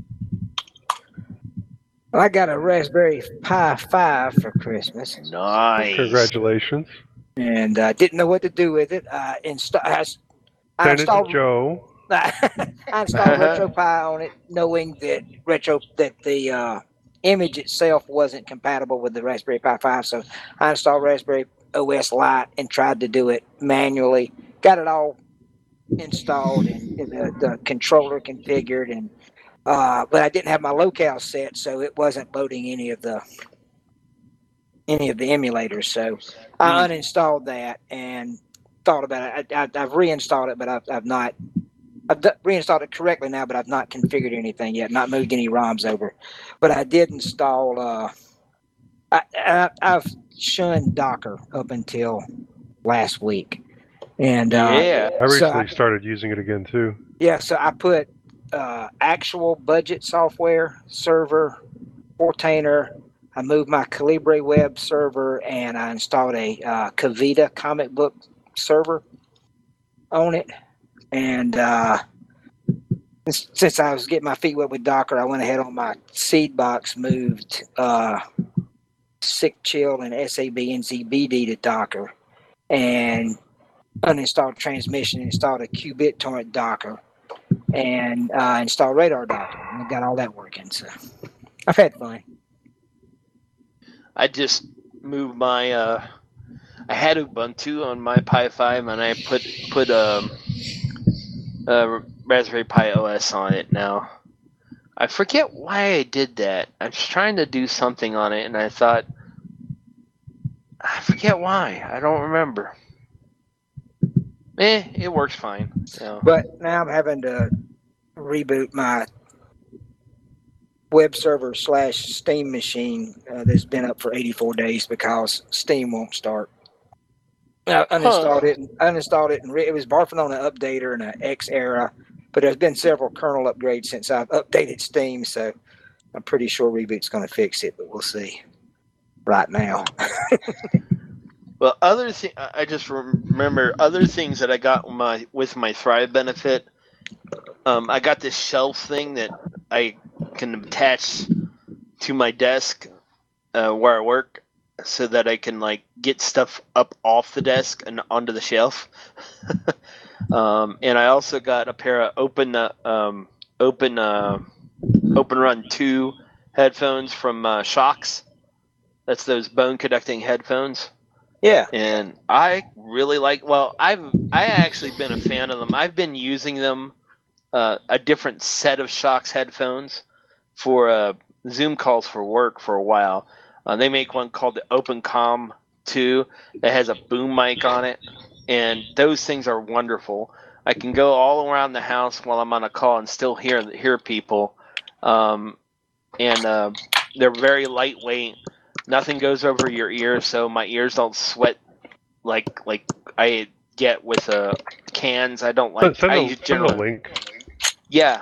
I got a Raspberry Pi five for Christmas. Nice. Congratulations. And I uh, didn't know what to do with it. I, insta- I, I Send it to installed Joe. I installed RetroPie on it, knowing that retro that the uh, image itself wasn't compatible with the Raspberry Pi five. So I installed Raspberry O S Lite and tried to do it manually. Got it all installed and the, the controller configured, and uh, but I didn't have my locale set, so it wasn't loading any of the any of the emulators. So I uninstalled that and thought about it. I, I, I've reinstalled it, but I've, I've not. I've d- reinstalled it correctly now, but I've not configured anything yet, not moved any ROMs over. But I did install, uh, I, I, I've shunned Docker up until last week. And uh, yeah. I recently so I, started using it again, too. Yeah, so I put uh, actual budget software, server, Portainer. I moved my Calibre web server, and I installed a uh, Kavita comic book server on it. And uh, since I was getting my feet wet with Docker, I went ahead on my seed box, moved uh, SickChill and S A B N Z B D to Docker, and uninstalled transmission, installed a QBitTorrent Docker, and uh, installed Radar Docker. And I got all that working. So I've had fun. I just moved my. Uh, I had Ubuntu on my Pi five, and I put put um. Uh, Raspberry Pi O S on it now. I forget why I did that. I was trying to do something on it, and I thought, I forget why. I don't remember. Eh, it works fine. So. But now I'm having to reboot my web server slash Steam machine uh, that's been up for eighty-four days because Steam won't start. I uninstalled huh. it. And, uninstalled it, and re- it was barfing on an updater and an X era. But there's been several kernel upgrades since I've updated Steam, so I'm pretty sure Reboot's going to fix it. But we'll see. Right now. Well, other thing I just remember other things that I got with my with my Thrive benefit. Um, I got this shelf thing that I can attach to my desk uh, where I work, so that I can like get stuff up off the desk and onto the shelf. um, and I also got a pair of open uh, um, open uh, Open Run two headphones from uh, Shocks. That's those bone conducting headphones. Yeah. And I really like. Well, I've I actually been a fan of them. I've been using them uh, a different set of Shocks headphones for uh, Zoom calls for work for a while. Uh, they make one called the OpenCom two that has a boom mic on it, and those things are wonderful. I can go all around the house while I'm on a call and still hear hear people. Um, and uh, they're very lightweight. Nothing goes over your ears, so my ears don't sweat like like I get with uh, cans. I don't like. Send, I a, generally, send a link. Yeah.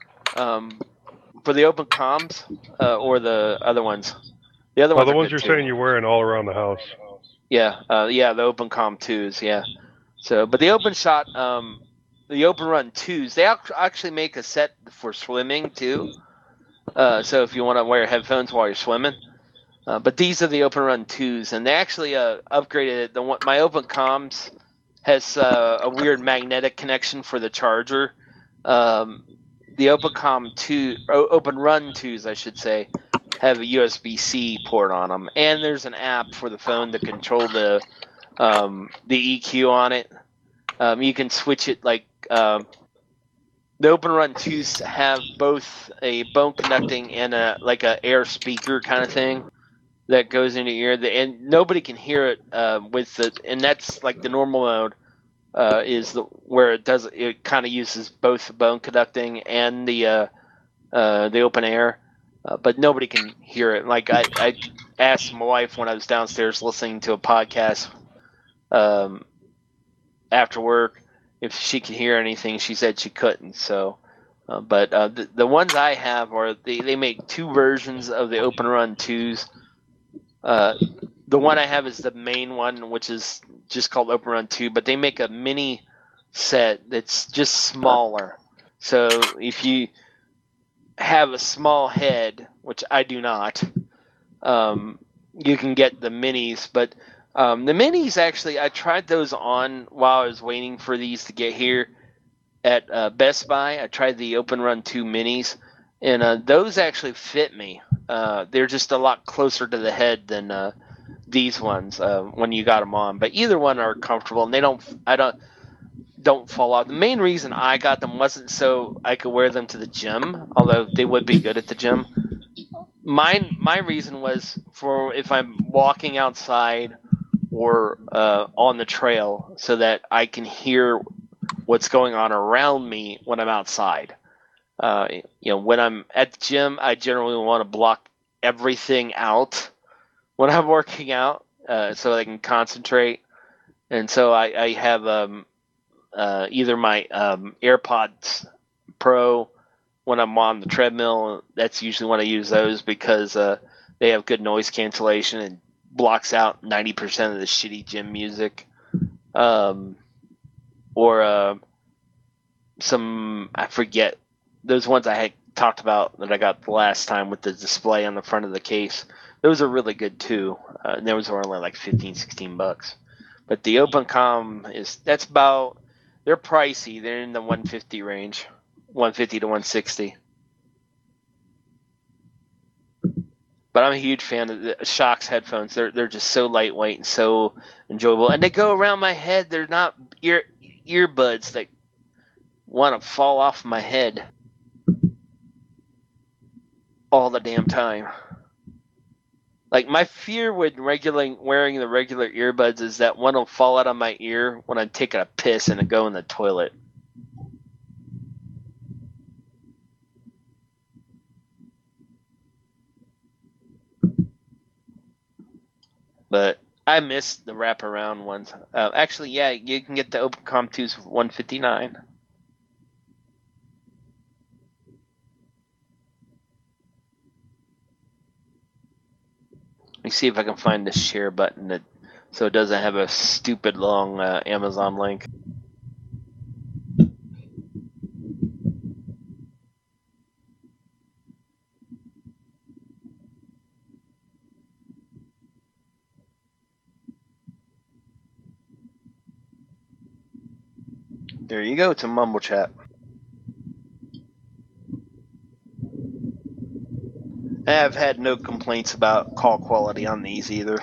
Um, for the open comms uh, or the other ones. The other Oh, ones. the are ones good you're too. saying you're wearing all around the house. Yeah, uh, yeah, the open com twos, yeah. So, but the open shot, um, the open run twos, they ac- actually make a set for swimming too. Uh, so if you want to wear headphones while you're swimming, uh, but these are the open run twos, and they actually uh, upgraded it. The one, my open comms has uh, a weird magnetic connection for the charger. Um, the OpenCom two, o- Open Run twos, I should say, have a U S B C port on them, and there's an app for the phone to control the um, the E Q on it. Um, you can switch it like um, the Open Run twos have both a bone conducting and a like a air speaker kind of thing that goes into your ear, the, and nobody can hear it uh, with the, and that's like the normal mode. Uh, is the where it does it kind of uses both the bone conducting and the uh, uh, the open air, uh, but nobody can hear it. Like I, I asked my wife when I was downstairs listening to a podcast um, after work if she could hear anything. She said she couldn't. So, uh, but uh, the the ones I have are they they make two versions of the Open Run twos. Uh, the one I have is the main one, which is just called Open Run two, but they make a mini set that's just smaller. So if you have a small head, which I do not, um, you can get the minis. But um, the minis, actually, I tried those on while I was waiting for these to get here at uh, Best Buy. I tried the Open Run two minis, and uh, those actually fit me. Uh, they're just a lot closer to the head than uh, these ones uh, when you got them on. But either one are comfortable, and they don't. I don't don't fall off. The main reason I got them wasn't so I could wear them to the gym, although they would be good at the gym. Mine, my reason was for if I'm walking outside or uh, on the trail, so that I can hear what's going on around me when I'm outside. Uh, you know, when I'm at the gym, I generally want to block everything out when I'm working out, uh, so I can concentrate. And so I, I have um, uh, either my um, AirPods Pro when I'm on the treadmill. That's usually when I use those because uh, they have good noise cancellation and blocks out ninety percent of the shitty gym music. Um, or uh, some, I forget, those ones I had talked about that I got the last time with the display on the front of the case. Those are really good too. Uh, and those are only like fifteen, sixteen bucks. But the OpenCom is, that's about, they're pricey. They're in the one fifty range, one fifty to one sixty. But I'm a huge fan of the Shocks headphones. They're they're just so lightweight and so enjoyable, and they go around my head. They're not ear earbuds that want to fall off my head all the damn time. Like, my fear with regular wearing the regular earbuds is that one will fall out of my ear when I'm taking a piss and I go in the toilet. But I miss the wraparound ones. Uh, actually, yeah, you can get the OpenCom twos for one fifty-nine. Let me see if I can find the share button to so it doesn't have a stupid long uh, Amazon link. There you go. It's a mumble chat. I've had no complaints about call quality on these either.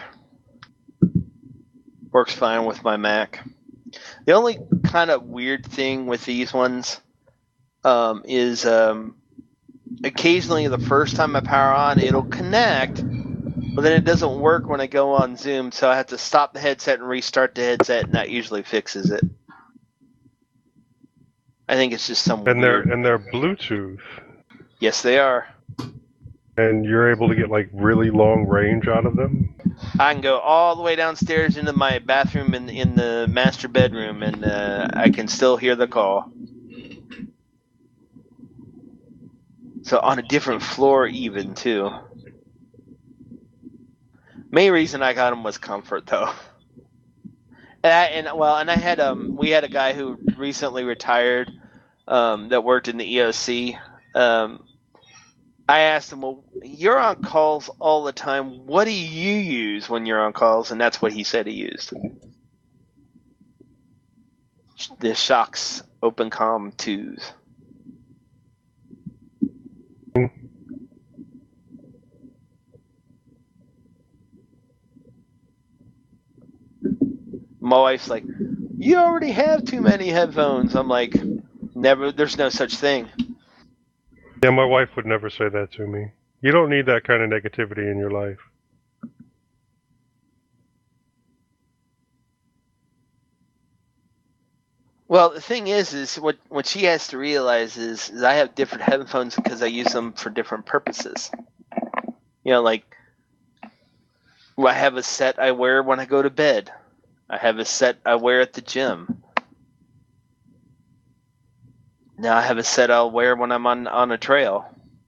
Works fine with my Mac. The only kind of weird thing with these ones um, is um, occasionally the first time I power on, it'll connect, but then it doesn't work when I go on Zoom, so I have to stop the headset and restart the headset, and that usually fixes it. I think it's just some And weird... they're and they're Bluetooth. Yes, they are. And you're able to get like really long range out of them. I can go all the way downstairs into my bathroom in in the master bedroom, and uh, I can still hear the call. So on a different floor, even too. Main reason I got them was comfort, though. And, I, and well, and I had um, we had a guy who recently retired um, that worked in the E O C. Um, I asked him, well, you're on calls all the time. What do you use when you're on calls? And that's what he said he used. The Shox OpenCom twos. My wife's like, you already have too many headphones. I'm like, never, there's no such thing. Yeah, my wife would never say that to me. You don't need that kind of negativity in your life. Well, the thing is, is what what she has to realize is, is I have different headphones because I use them for different purposes. You know, like I have a set I wear when I go to bed. I have a set I wear at the gym. Now I have a set I'll wear when I'm on, on a trail.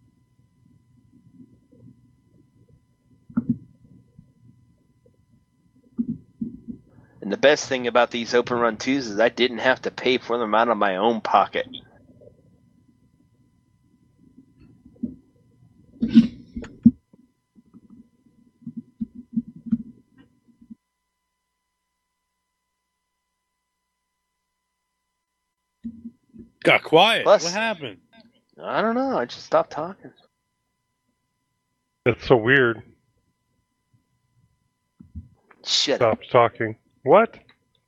And the best thing about these Open Run twos is I didn't have to pay for them out of my own pocket. Got quiet. Plus, what happened? I don't know. I just stopped talking. That's so weird. Shit. Stop talking. What?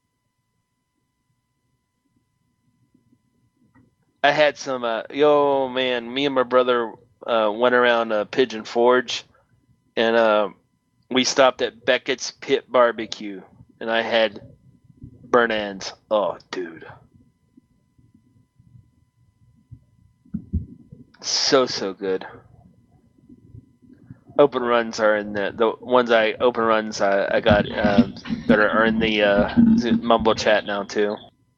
I had some, uh, yo, man, me and my brother uh, went around uh, Pigeon Forge, and uh, we stopped at Beckett's Pit Barbecue, and I had burnt ends. Oh, dude. So, so good. Open runs are in the, the ones I, open runs I, I got uh, that are, are in the uh, Mumble chat now, too.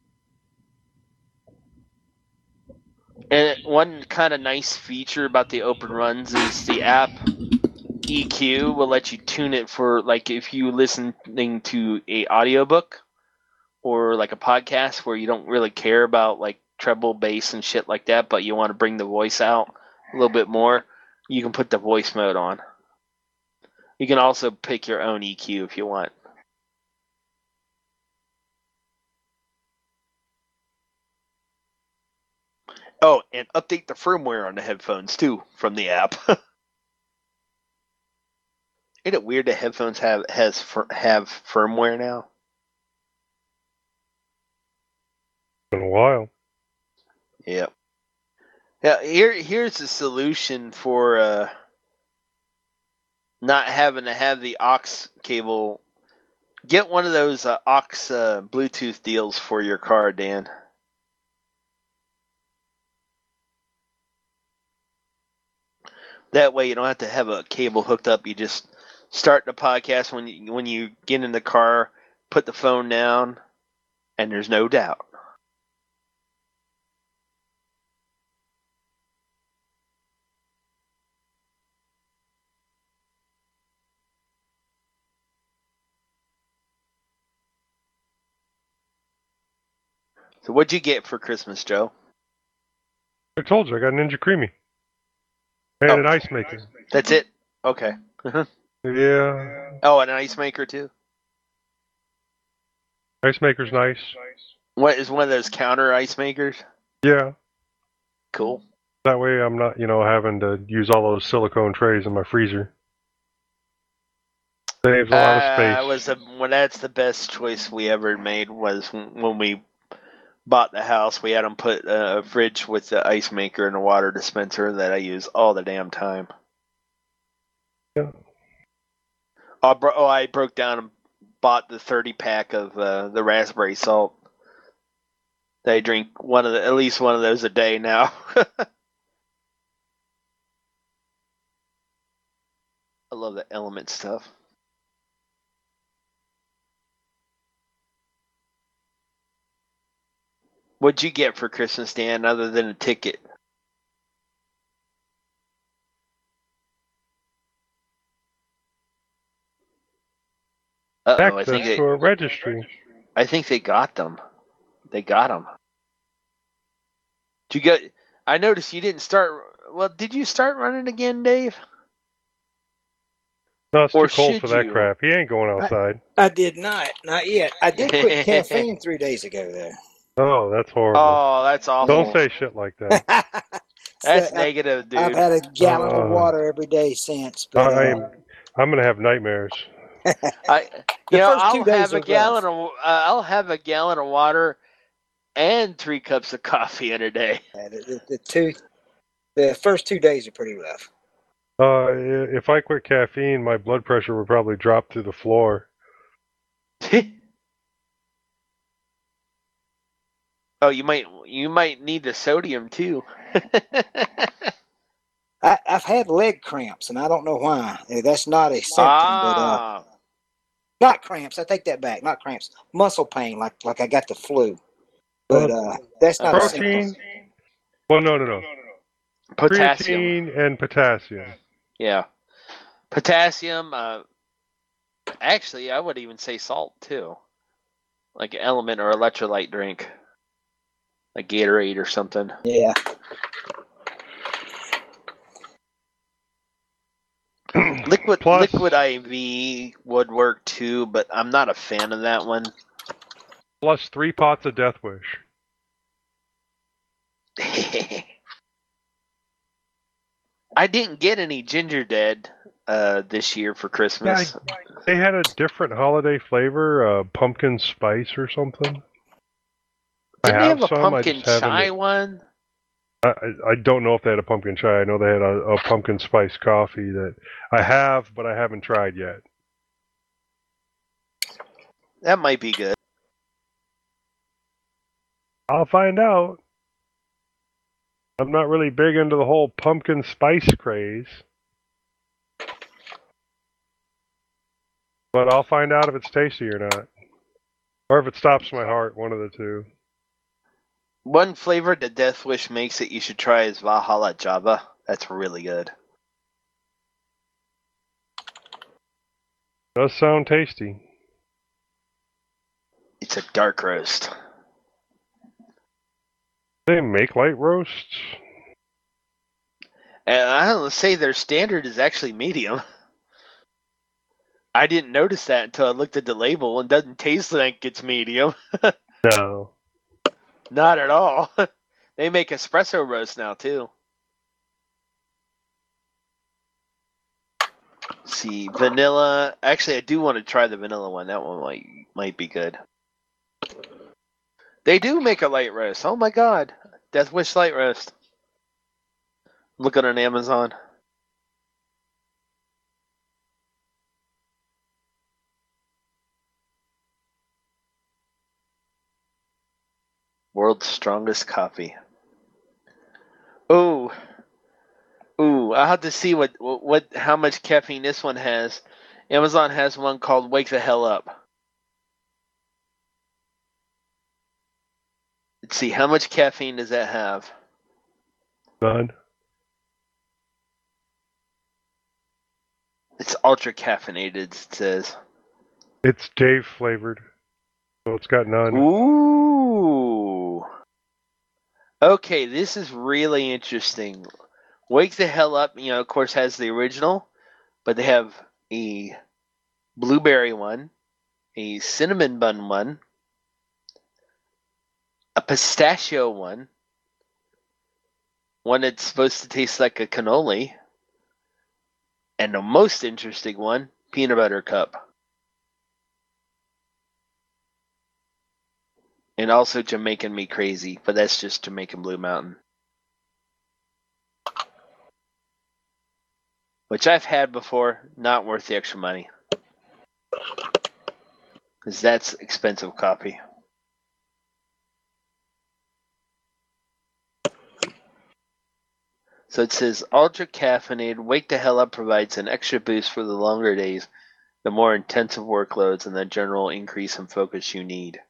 And one kind of nice feature about the Open Runs is the app E Q will let you tune it for, like, if you listening to a audiobook or like a podcast where you don't really care about like treble, bass, and shit like that, but you want to bring the voice out a little bit more, you can put the voice mode on. You can also pick your own E Q if you want. Oh, and update the firmware on the headphones, too, from the app. Isn't it weird that headphones have has have firmware now? Been a while. Yep. Yeah, here here's the solution for uh, not having to have the aux cable. Get one of those uh, aux uh, Bluetooth deals for your car, Dan. That way you don't have to have a cable hooked up. You just start the podcast when you, when you get in the car, put the phone down, and there's no doubt. So what'd you get for Christmas, Joe? I told you I got a Ninja Creamy and Oh. an ice maker. That's it? Okay. Yeah, Oh, and an ice maker too? ice maker's nice. What is one of those counter ice makers? Yeah, Cool. that way I'm not, you know, having to use all those silicone trays in my freezer. Saves a lot of space. Uh, was a, well, that's the best choice we ever made was when we bought the house. We had them put a fridge with the ice maker and a water dispenser that I use all the damn time. Yeah. Oh, bro- oh I broke down and bought the thirty pack of uh, the raspberry salt. They drink one of the, at least one of those a day now. I love the Element stuff. What'd you get for Christmas, Dan, other than a ticket? Uh-oh, I think Access they, to a registry. I think they got them. They got them. Did you get? I noticed you didn't start. Well, did you start running again, Dave? No, it's Or too cold should for that you? crap. He ain't going outside. I did not. Not yet. I did quit caffeine three days ago, though. Oh, that's horrible. Oh, that's awful. Don't say shit like that. That's So, negative, dude. I've had a gallon Uh, of water every day since. But, I, uh, I'm gonna have nightmares. I, The you know, first two I'll days have a are gallon of uh, I'll have a gallon of water and three cups of coffee in a day. uh, the, the, the two, the first two days are pretty rough. Uh, i- if I quit caffeine, my blood pressure would probably drop through the floor. Oh, you might you might need the sodium too. I, I've had leg cramps, and I don't know why. Uh, That's not a symptom, but uh, ah, not cramps. I take that back. Not cramps. Muscle pain, like like I got the flu. But uh, that's not a Protein. symptom. Well, no, no, no. potassium. Creatine and potassium. Yeah, potassium. Uh, actually, I would even say salt too, like an Element or electrolyte drink, like Gatorade or something. Yeah. Liquid Plus- liquid I V would work too, but I'm not a fan of that one. Plus three pots of Death Wish. I didn't get any Ginger Dead uh, this year for Christmas. Yeah, They had a different holiday flavor, uh, pumpkin spice or something. I Didn't they have have a some, I pumpkin just haven't- chai one? I, I I don't know if they had a pumpkin chai. I know they had a, a pumpkin spice coffee that I have, but I haven't tried yet. That might be good. I'll find out. I'm not really big into the whole pumpkin spice craze. But I'll find out if it's tasty or not. Or if it stops my heart, one of the two. One flavor that Death Wish makes that you should try is Valhalla Java. That's really good. Does sound tasty. It's a dark roast. They make light roasts? And I don't say their standard is actually medium. I didn't notice that until I looked at the label and it doesn't taste like it's medium. No. Not at all. They make espresso roast now too. Let's see, vanilla. Actually, I do want to try the vanilla one. That one might might be good. They do make a light roast. Oh my god, Death Wish light roast. Looking on Amazon. World's strongest coffee. Oh, ooh! I'll have to see what, what what how much caffeine this one has. Amazon has one called "Wake the Hell Up." Let's see, how much caffeine does that have? None. It's ultra caffeinated. It says. It's Dave flavored. So it's got none. Ooh. Okay, this is really interesting. Wake the Hell Up, you know, of course, has the original, but they have a blueberry one, a cinnamon bun one, a pistachio one, one that's supposed to taste like a cannoli, and the most interesting one, peanut butter cup. And also Jamaican Me Crazy, but that's just Jamaican Blue Mountain. Which I've had before, not worth the extra money. Because that's expensive coffee. So it says, ultra caffeinated, Wake the Hell Up provides an extra boost for the longer days, the more intensive workloads, and the general increase in focus you need.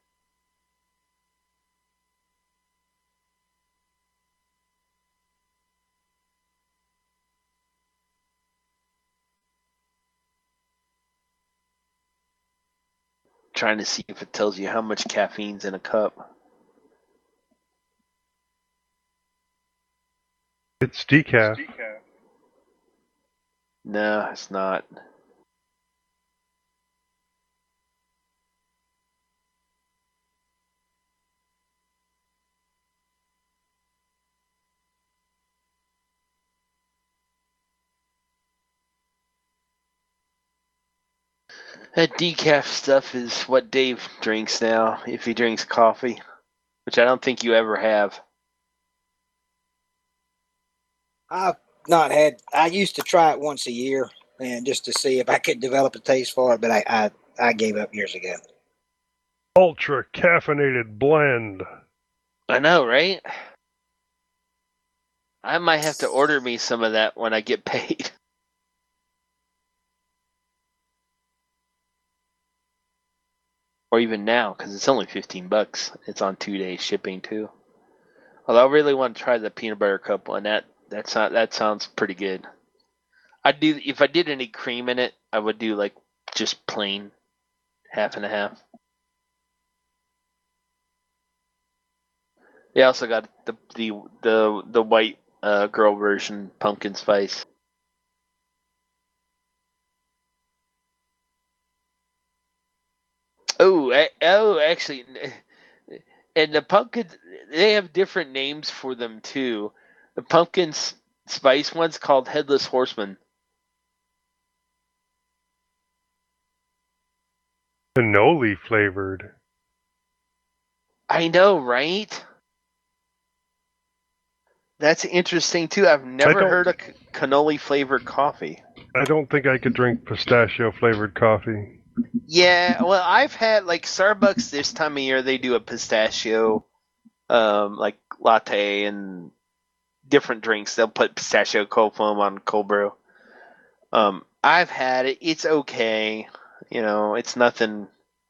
Trying to see if it tells you how much caffeine's in a cup. It's decaf. No, it's not. That decaf stuff is what Dave drinks now, if he drinks coffee, which I don't think you ever have. I've not had. I used to try it once a year, and just to see if I could develop a taste for it, but I I, I gave up years ago. Ultra caffeinated blend. I know, right? I might have to order me some of that when I get paid. Or even now, because it's only fifteen bucks. It's on two day shipping too. Although I really want to try the peanut butter cup one. That that's not that sounds pretty good. I do if I did any cream in it, I would do like just plain half and a half. They also got the the the the white uh, girl version pumpkin spice. Oh, oh, actually, and the pumpkin, they have different names for them too. The pumpkin spice one's called Headless Horseman. Cannoli flavored. I know, right? That's interesting too. I've never heard of cannoli flavored coffee. I don't think I could drink pistachio flavored coffee. Yeah, well, I've had like Starbucks this time of year. They do a pistachio, um, like latte and different drinks. They'll put pistachio cold foam on cold brew. Um, I've had it. It's okay. You know, it's nothing.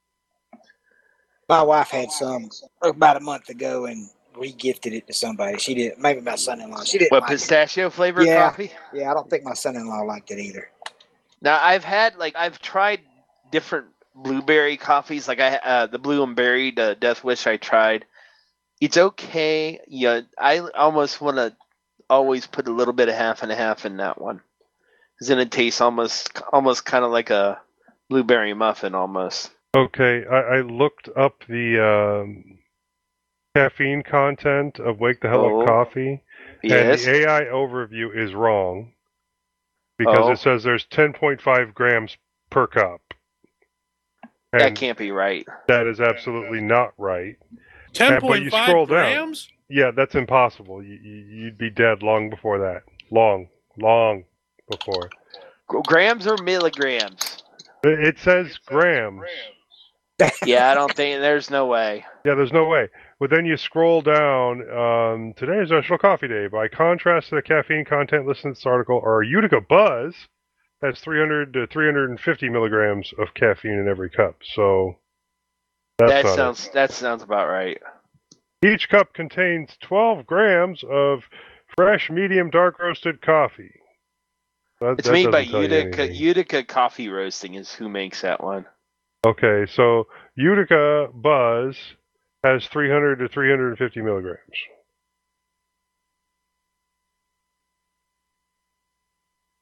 My wife had some about a month ago and re-gifted it to somebody. She did, maybe my son-in-law. She didn't. What, like pistachio it. flavored yeah, coffee? Yeah, I don't think my son-in-law liked it either. Now I've had like I've tried different blueberry coffees. Like I uh, the blue and berry, the Death Wish I tried. It's okay. Yeah, I almost want to always put a little bit of half and a half in that one, because then it tastes almost almost kind of like a blueberry muffin almost. Okay, I, I looked up the um, caffeine content of Wake the Hell Oh, Up coffee, yes. and the A I overview is wrong because Oh. it says there's ten point five grams per cup. That And can't be right. that is absolutely not right. ten And- but point you five scroll down. grams? Yeah, that's impossible. You, you, you'd be dead long before that. Long, long before. Grams or milligrams? It it says grams. Yeah, I don't think there's no way. Yeah, there's no way. But then you scroll down. Um, today is National Coffee Day. By contrast to the caffeine content listed in this article, our Utica Buzz has three hundred to three hundred fifty milligrams of caffeine in every cup. So that's that not sounds that sounds about right. it. Each cup contains twelve grams of fresh, medium, dark roasted coffee. That, It's that made by doesn't tell you Utica. anything. Utica Coffee Roasting is who makes that one. Okay, so Utica Buzz has three hundred to three hundred fifty milligrams.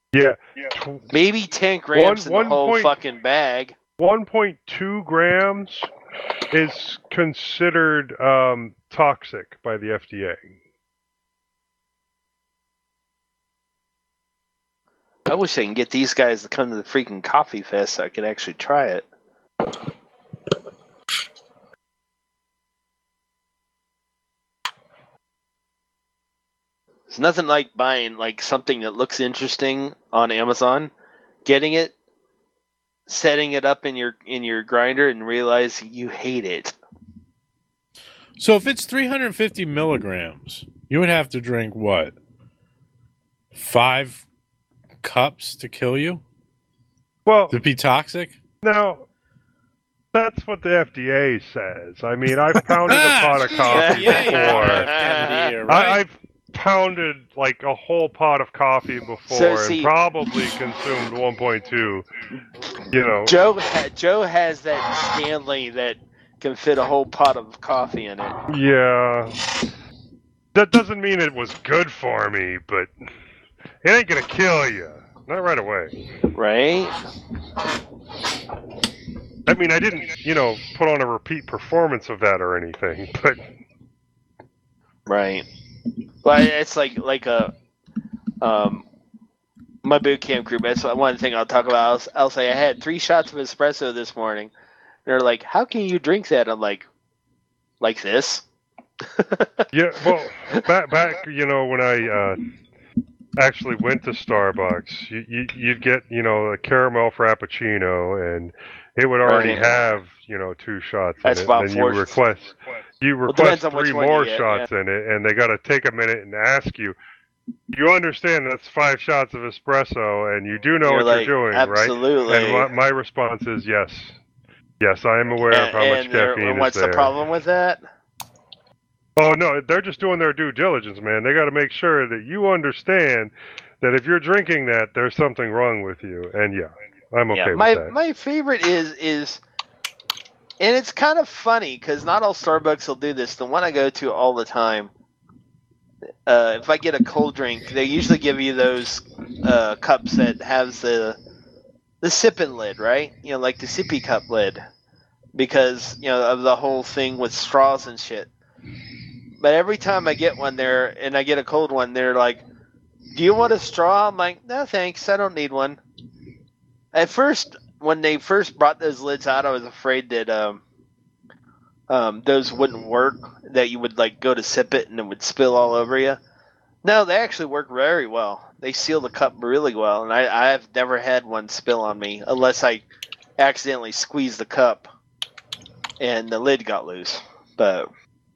Yeah. Maybe ten grams One- in the whole one point- fucking bag. one point two grams is considered um, toxic by the F D A. I wish I can get these guys to come to the freaking coffee fest so I could actually try it. It's nothing like buying like something that looks interesting on Amazon, getting it, setting it up in your in your grinder, and realize you hate it. So if it's three hundred fifty milligrams, you would have to drink what? Five cups to kill you? Well, to be toxic? Now, that's what the F D A says. I mean, I've pounded a pot of coffee Yeah, before. yeah, yeah, right? I, I've pounded like a whole pot of coffee before So, see- and probably consumed one point two. You know, Joe ha- Joe has that Stanley that can fit a whole pot of coffee in it. yeah. That doesn't mean it was good for me, but it ain't gonna kill you. Not right away. Right? I mean, I didn't, you know, put on a repeat performance of that or anything, but Right. But it's like like a um my boot camp group. That's one thing I'll talk about. I'll, I'll say I had three shots of espresso this morning. They're like, "How can you drink that?" I'm like, "Like this." yeah. Well, back back, you know, when I uh, actually went to Starbucks, you, you you'd get, you know, a caramel frappuccino, and it would already Right. have, you know, two shots That's in it. about and then four- you request you Well, request depends on which three one you more get, shots in it, and they got to take a minute and ask you. You understand that's five shots of espresso, and you do know You're what like, you're doing, absolutely. right? And my, my response is yes. Yes, I am aware of how and much and they're- caffeine and what's is there. the problem with that? Oh, no, they're just doing their due diligence, man. They got to make sure that you understand that if you're drinking that, there's something wrong with you. And yeah, I'm okay yeah, with my that. my favorite is is, and it's kind of funny because not all Starbucks will do this. The one I go to all the time, uh, if I get a cold drink, they usually give you those uh, cups that has the the sipping lid, right? You know, like the sippy cup lid, because you know of the whole thing with straws and shit. But every time I get one there, and I get a cold one, they're like, "Do you want a straw?" I'm like, "No, thanks. I don't need one." At first, when they first brought those lids out, I was afraid that um, um, those wouldn't work, that you would like go to sip it and it would spill all over you. No, they actually work very well. They seal the cup really well, and I, I've never had one spill on me unless I accidentally squeezed the cup and the lid got loose. But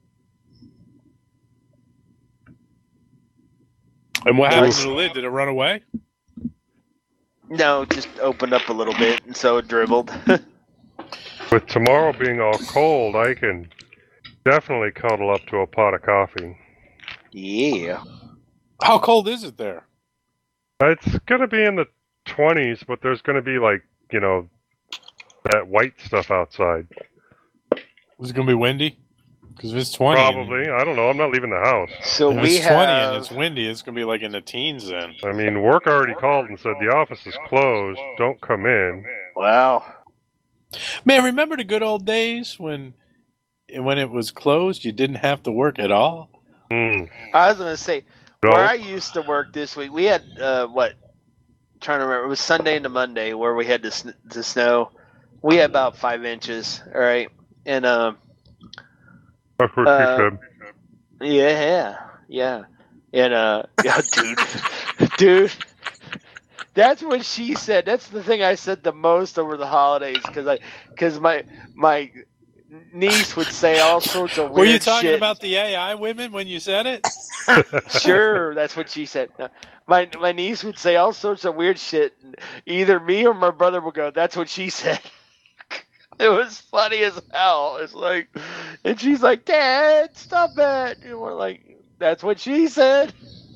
And what happened to the lid? Did it run away? no, it just opened up a little bit, and so it dribbled. With tomorrow being all cold, I can definitely cuddle up to a pot of coffee. Yeah. How cold is it there? It's going to be in the twenties, but there's going to be, like, you know, that white stuff outside. Is it going to be windy? Because if it's twenty, Probably. I don't know. I'm not leaving the house. So if we it's twenty have. and it's windy, it's going to be like in the teens then. I mean, work already called and said the office is closed. Don't come in. Wow. Man, remember the good old days when when it was closed, you didn't have to work at all? Mm. I was gonna say No. where I used to work this week. We had uh, what? I'm trying to remember. It was Sunday into Monday where we had the sn- the snow. We had about five inches. All right, and um, That's what Uh, you said. yeah, yeah, and uh, yeah, dude, dude. That's what she said. That's the thing I said the most over the holidays because I, because my my niece would say all sorts of weird Were you talking shit. about the A I women when you said it? Sure, that's what she said. No, My my niece would say all sorts of weird shit. And either me or my brother would go, "That's what she said." It was funny as hell. It's like, and she's like, "Dad, stop it!" And we're like, "That's what she said."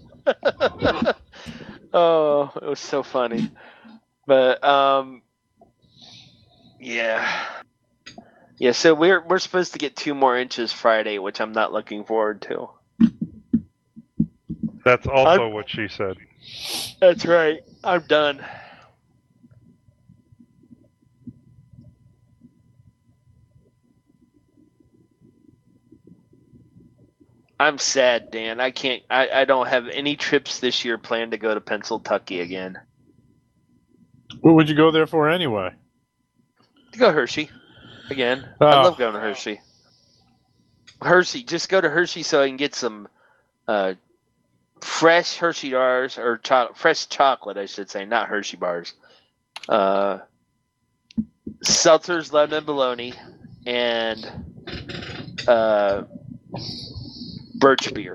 Oh, it was so funny. But um, yeah, yeah. So we're we're supposed to get two more inches Friday, which I'm not looking forward to. That's also I'm- what she said. That's right. I'm done. I'm sad, Dan. I can't. I, I don't have any trips this year planned to go to Pennsylvania again. What would you go there for anyway? To go Hershey again. Oh. I love going to Hershey. Hershey, just go to Hershey so I can get some uh, fresh Hershey bars or cho- fresh chocolate, I should say, not Hershey bars. Uh, Seltzer's lemon bologna and uh, birch beer.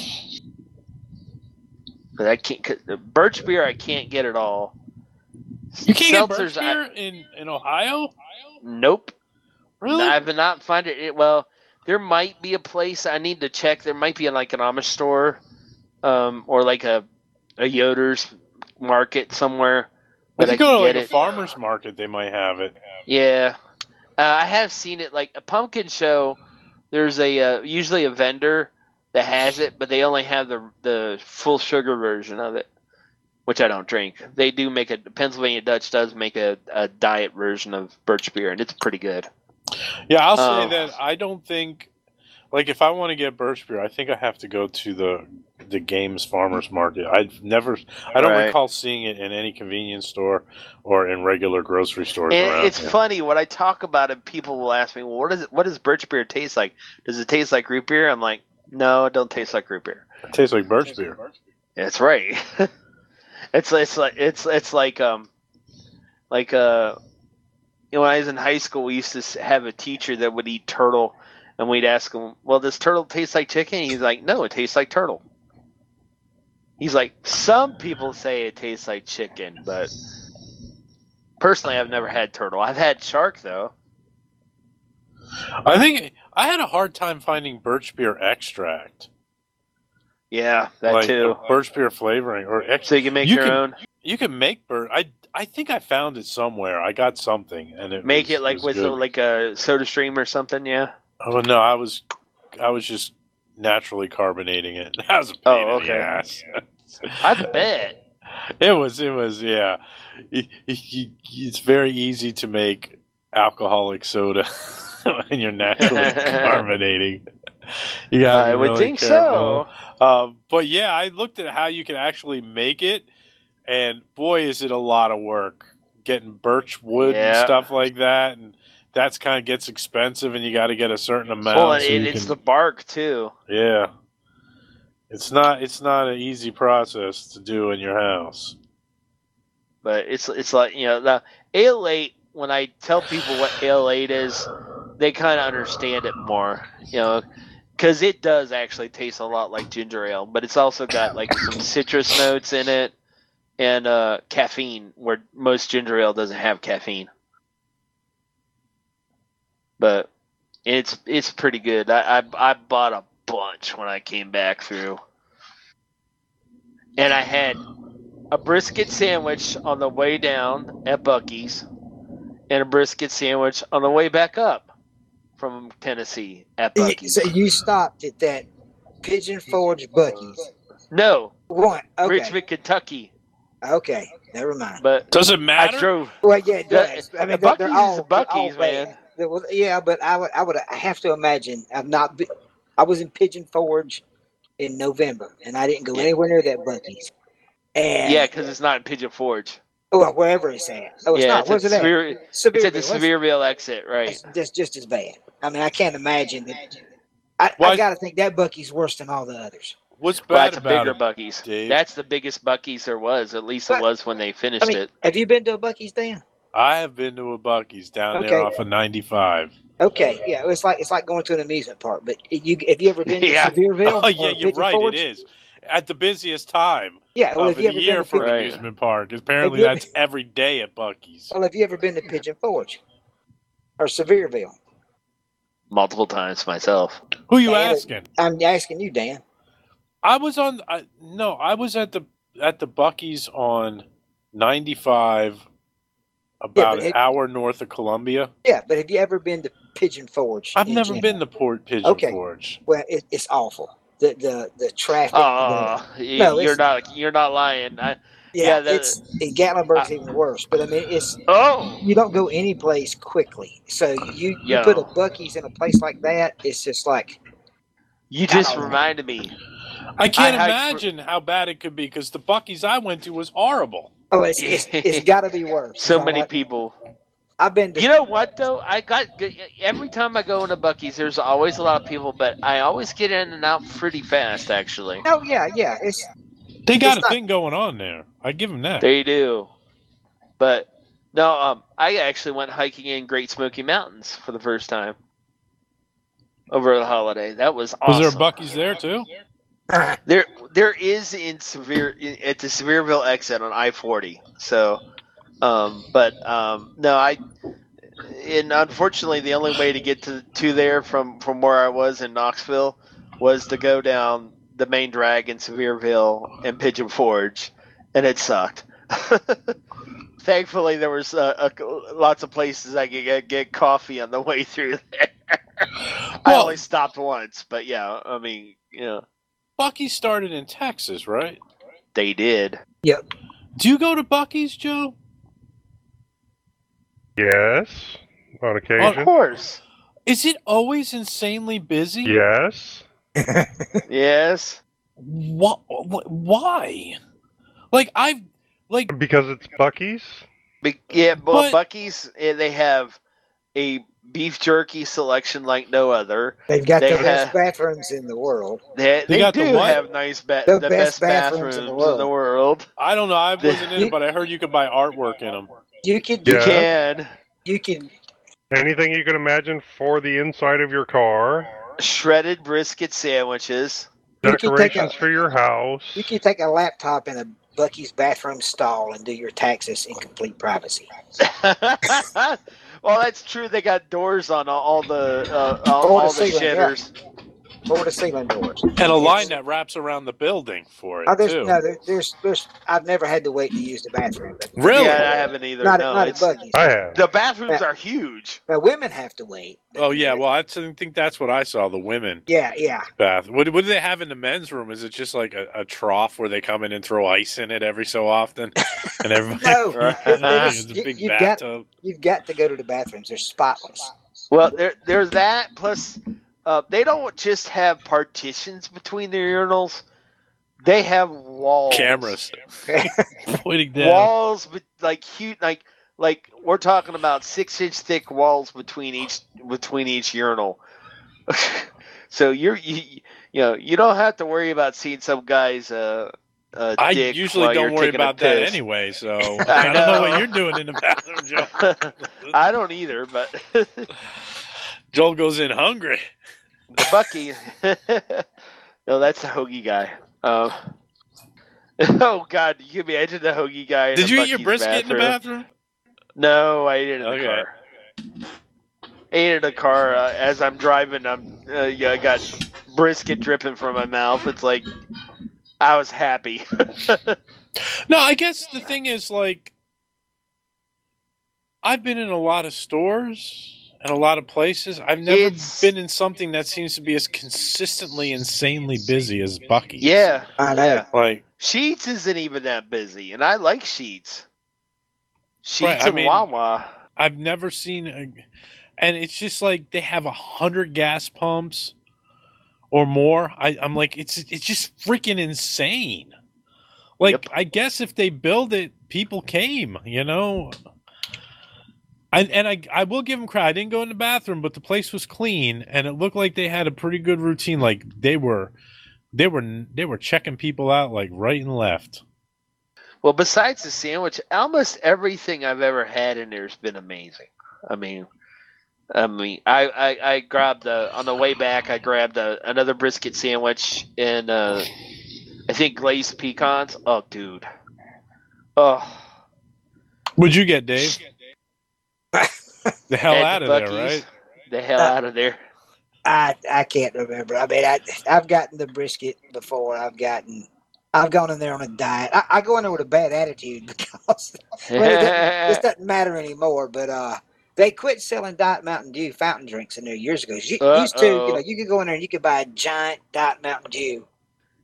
But I can't. The birch beer I can't get at all. You can't Seltzers, get birch beer I, in, in Ohio? Nope. Really? I've not find it, it. Well, there might be a place I need to check. There might be like an Amish store, um, or like a a Yoder's market somewhere. If you I go can to like get a it. farmer's market, they might have it. Yeah, uh, I have seen it. Like a pumpkin show, there's a uh, usually a vendor that has it, but they only have the the full sugar version of it, which I don't drink. They do make a Pennsylvania Dutch does make a, a diet version of birch beer, and it's pretty good. Yeah, I'll Um, say that I don't think, like, if I want to get birch beer, I think I have to go to the the Games Farmers Market. I've never, I don't Right. recall seeing it in any convenience store or in regular grocery stores And around it's here. funny when I talk about it. People will ask me, "Well, what does it? What does birch beer taste like? Does it taste like root beer?" I'm like, "No, it don't taste like root beer." It tastes like birch beer. That's right. it's it's like it's it's like um like uh you know, when I was in high school, we used to s- have a teacher that would eat turtle, and we'd ask him, "Well, does turtle taste like chicken?" He's like, "No, it tastes like turtle." He's like, "Some people say it tastes like chicken, but personally, I've never had turtle. I've had shark though." I think I had a hard time finding birch beer extract. Yeah, that like too. uh, birch beer flavoring or extract. So you can make You your can- own. You can make birch. I I think I found it somewhere. I got something, and it Make was- it like was with a, good. like a Soda Stream or something. Yeah. Oh no, I was I was just naturally carbonating it. That was a pain Oh, in the okay. ass. I bet. It was. It was. Yeah. It- it- it's very easy to make alcoholic soda when you're naturally carbonating. You gotta I be would really think careful. Um, but yeah, I looked at how you can actually make it, and boy, is it a lot of work getting birch wood and Yeah. stuff like that, and that's kind of gets expensive, and you got to get a certain amount. Well, so and you it's can- the bark too. yeah. It's not. It's not an easy process to do in your house. But it's it's like, you know, the ale eight, when I tell people what ale eight is, they kind of understand it more, you know, because it does actually taste a lot like ginger ale, but it's also got like some citrus notes in it and uh, caffeine, where most ginger ale doesn't have caffeine. But it's it's pretty good. I, I, I bought a bunch when I came back through. And I had a brisket sandwich on the way down at Buc-ee's and a brisket sandwich on the way back up from Tennessee at Buc-ee's. So you stopped at that Pigeon Forge Buc-ee's. No, One. Okay. Richmond, Kentucky. Okay. Never mind. But Does it matter? I drove. Well, yeah, it The- does. I mean, the they're, they're Buc-ee's all is a they're all Buc-ee's, bad. man. There was- yeah, but I would, I would I have to imagine. I've not been. I was in Pigeon Forge in November, and I didn't go anywhere near that Buc-ee's. And Yeah, because it's not in Pigeon Forge. well, wherever it's at. Oh, it's yeah, not. it's Where's at it at? Severe, it's at the Sevierville. What's- Sevierville exit, right? That's, that's just as bad. I mean, I can't imagine that. I, Why- I got to think that Buc-ee's worse than all the others. What's bad Well, that's a about bigger it? Buc-ee's. Dave? That's the biggest Buc-ee's there was. At least it But- was when they finished I mean, it. have you been to a Buc-ee's, Dan? I have been to a Buc-ee's down Okay. there off of ninety-five. Okay, yeah, it's like it's like going to an amusement park. But you, have you ever been to Yeah. Sevierville? Oh or yeah, you're Pigeon right. Forge? It is at the busiest time Yeah, well, of have you the ever year been to for Pigeon, an Right. amusement park. Apparently, you- that's every day at Buc-ee's. well, have you ever been to Pigeon Forge or Sevierville? Multiple times myself. Who you Man, asking? I'm asking you, Dan. I was on. I, no, I was at the at the Buc-ee's on ninety-five, about but an it- hour north of Columbia. Yeah, but have you ever been to Pigeon Forge? I've in never general? been to Port Pigeon Okay. Forge. Well, it, it's awful. The the the traffic. Oh, the- you, No, you're it's- not. You're not lying. I, Yeah, Yeah, the- it's in Gatlinburg's even worse. But I mean, it's Oh, you don't go any place quickly. So you you Yo. put a Buc-ee's in a place like that, it's just like you God just almighty. reminded me. I can't I hiked imagine how bad it could be because the Buc-ee's I went to was horrible. oh, it's it's, it's got to be worse. So It's many all- people. I've been to You know what though? I got every time I go into Buc-ee's, there's always a lot of people, but I always get in and out pretty fast. Actually, Oh yeah, yeah. It's They got It's a not- thing going on there. I give them that. they do. But no, um, I actually went hiking in Great Smoky Mountains for the first time over the holiday. That was Was awesome. there a Buc-ee's there too? There, there is in Severe at the Sevierville exit on I forty. So, um, but um, no, I. And unfortunately, the only way to get to to there from from where I was in Knoxville was to go down the main drag in Sevierville and Pigeon Forge, and it sucked. Thankfully, there was uh, a, lots of places I could get, get coffee on the way through there. I Well- only stopped once, but yeah, I mean, you know, Buc-ee's started in Texas, right? they did. yep. Do you go to Buc-ee's, Joe? Yes, on Of occasion. course, Is it always insanely busy? Yes. yes. What? Why? Like I've like Because it's Buc-ee's? Be- yeah, but, But- Buc-ee's, eh, they have a beef jerky selection like no other. They've got They the best have- bathrooms in the world. They, They they, got the do what? have nice, ba- The the, best best, bathrooms, bathrooms in the in world. the world. I don't know. I The- wasn't in it, but I heard you could buy artwork in them. You could You Yeah. can you can Anything you can imagine for the inside of your car. shredded brisket sandwiches. You can take Decorations a- for your house. you can take a laptop in a Buc-ee's bathroom stall and do your taxes in complete privacy. Well, that's true. They got doors on all, all the uh, all, Or the all the ceiling, yeah. shitters. Or the ceiling doors. And a line that wraps around the building for it Oh, there's, too. no, there, there's, there's, I've never had to wait to use the bathroom. But Really? Yeah, I haven't either. not, no, not at it's, Buc-ee's. I have. the bathrooms Yeah. are huge. Now, women have to wait. Oh yeah. Well, I think that's what I saw. The women Yeah, yeah. bath. What, what do they have in the men's room? Is it just like a, a trough where they come in and throw ice in it every so often, and everybody? No, Right. it's a You- big you've got- bathtub. You've got to go to the bathrooms. They're spotless. Well, there, there's that. Plus, uh, they don't just have partitions between their urinals. They have walls. Cameras pointing down. Walls, but like huge, like like we're talking about six inch thick walls between each between each urinal. So you're you, you know you don't have to worry about seeing some guy's uh, uh I dick usually while don't you're worry taking a about that piss. anyway, so I, don't know know. what you're doing in the bathroom, Joe. I don't either, but the Joel goes in hungry. Bucky. No, that's the hoagie guy. Um, oh God, you can imagine the hoagie guy. In Did the you eat your Buc-ee's brisket in the bathroom? No, I ate it in Okay. the car. Ate it in the car uh, as I'm driving. I'm uh, yeah, I got brisket dripping from my mouth. It's like I was happy. No, I guess the thing is, like, I've been in a lot of stores and a lot of places. I've never It's- been in something that seems to be as consistently insanely busy as Buc-ee's. Yeah, I know. Like, Sheets isn't even that busy, and I like Sheets. Sheets Right, I and mean- Wawa. I've never seen, a, and it's just like they have a hundred gas pumps or more. I, I'm like, it's it's just freaking insane. Like, Yep. I guess if they build it, people came, you know. I, and I I will give them credit. I didn't go in the bathroom, but the place was clean, and it looked like they had a pretty good routine. Like they were, they were they were checking people out like right and left. Well, besides the sandwich, almost everything I've ever had in there has been amazing. I mean, I mean, I, I, I grabbed a, on the way back. I grabbed a, another brisket sandwich and uh, I think glazed pecans. Oh, dude. Oh, What'd you get, Dave? The hell Had out the of there, Buc-ee's. right? The hell Uh, out of there. I I can't remember. I mean, I I've gotten the brisket before. I've gotten. I've gone in there on a diet. I, I go in there with a bad attitude because well, it doesn't- this doesn't matter anymore. But uh, they quit selling Diet Mountain Dew fountain drinks in there years ago. You, used to, you Uh-oh. know, you could go in there and you could buy a giant Diet Mountain Dew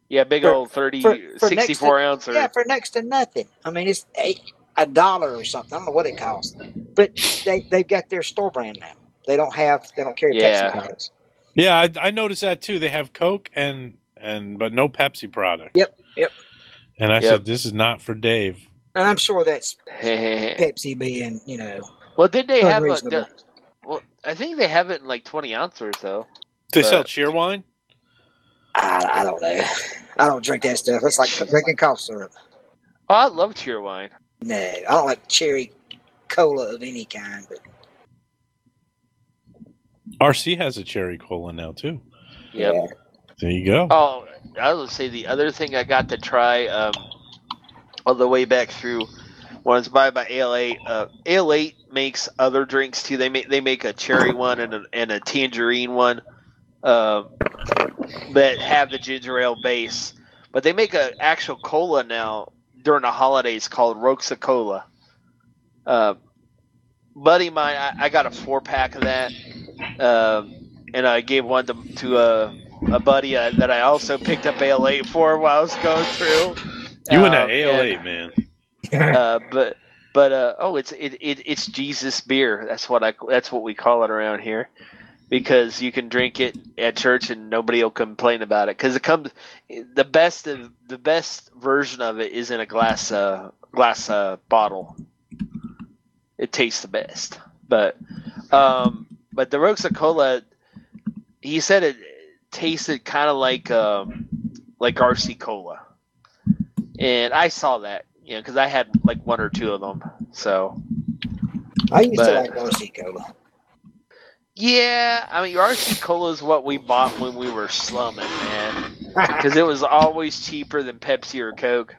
Yeah, big For- old thirty, for- for next sixty-four to- ounce. Or, Yeah, for next to nothing. I mean, it's eight, a dollar or something. I don't know what it costs, but they they've got their store brand now. They don't have they don't carry Yeah. Pepsi products. Yeah, I, I noticed that too. They have Coke and and but no Pepsi product. Yep, yep. And I Yep. said, this is not for Dave. And I'm sure that's well, Pepsi being, you know, didn't they have a? unreasonable. the- Well, I think they have it in like twenty ounces though. They But- sell cheer wine? I, I don't know. I don't drink that stuff. It's like drinking cough syrup. Oh, I love cheer wine. No, I don't like cherry cola of any kind. But R C has a cherry cola now too. Yep. yeah. There you go. Oh, I would say the other thing I got to try um, all the way back through was by by A L eight. Uh, A L eight makes other drinks too. They make they make a cherry one and a, and a tangerine one um, that have the ginger ale base. But they make an actual cola now during the holidays called Roxa Cola. Uh, buddy of mine, I, I got a four pack of that, um, and I gave one to, to a, a buddy uh, that I also picked up A L eight for while I was going through. You and Um, that A L eight, and- man. uh, but but uh, oh, it's it, it it's Jesus beer. That's what I that's what we call it around here, because you can drink it at church and nobody will complain about it. Because it comes the best of the best version of it is in a glass uh, glass uh, bottle. It tastes the best, but um, but the Roxa Cola, he said it tasted kind of like um, like R C Cola, and I saw that. You know, because I had like one or two of them. So, I used to But- like R C Cola. yeah, I mean, R C Cola is what we bought when we were slumming, man. Because it was always cheaper than Pepsi or Coke.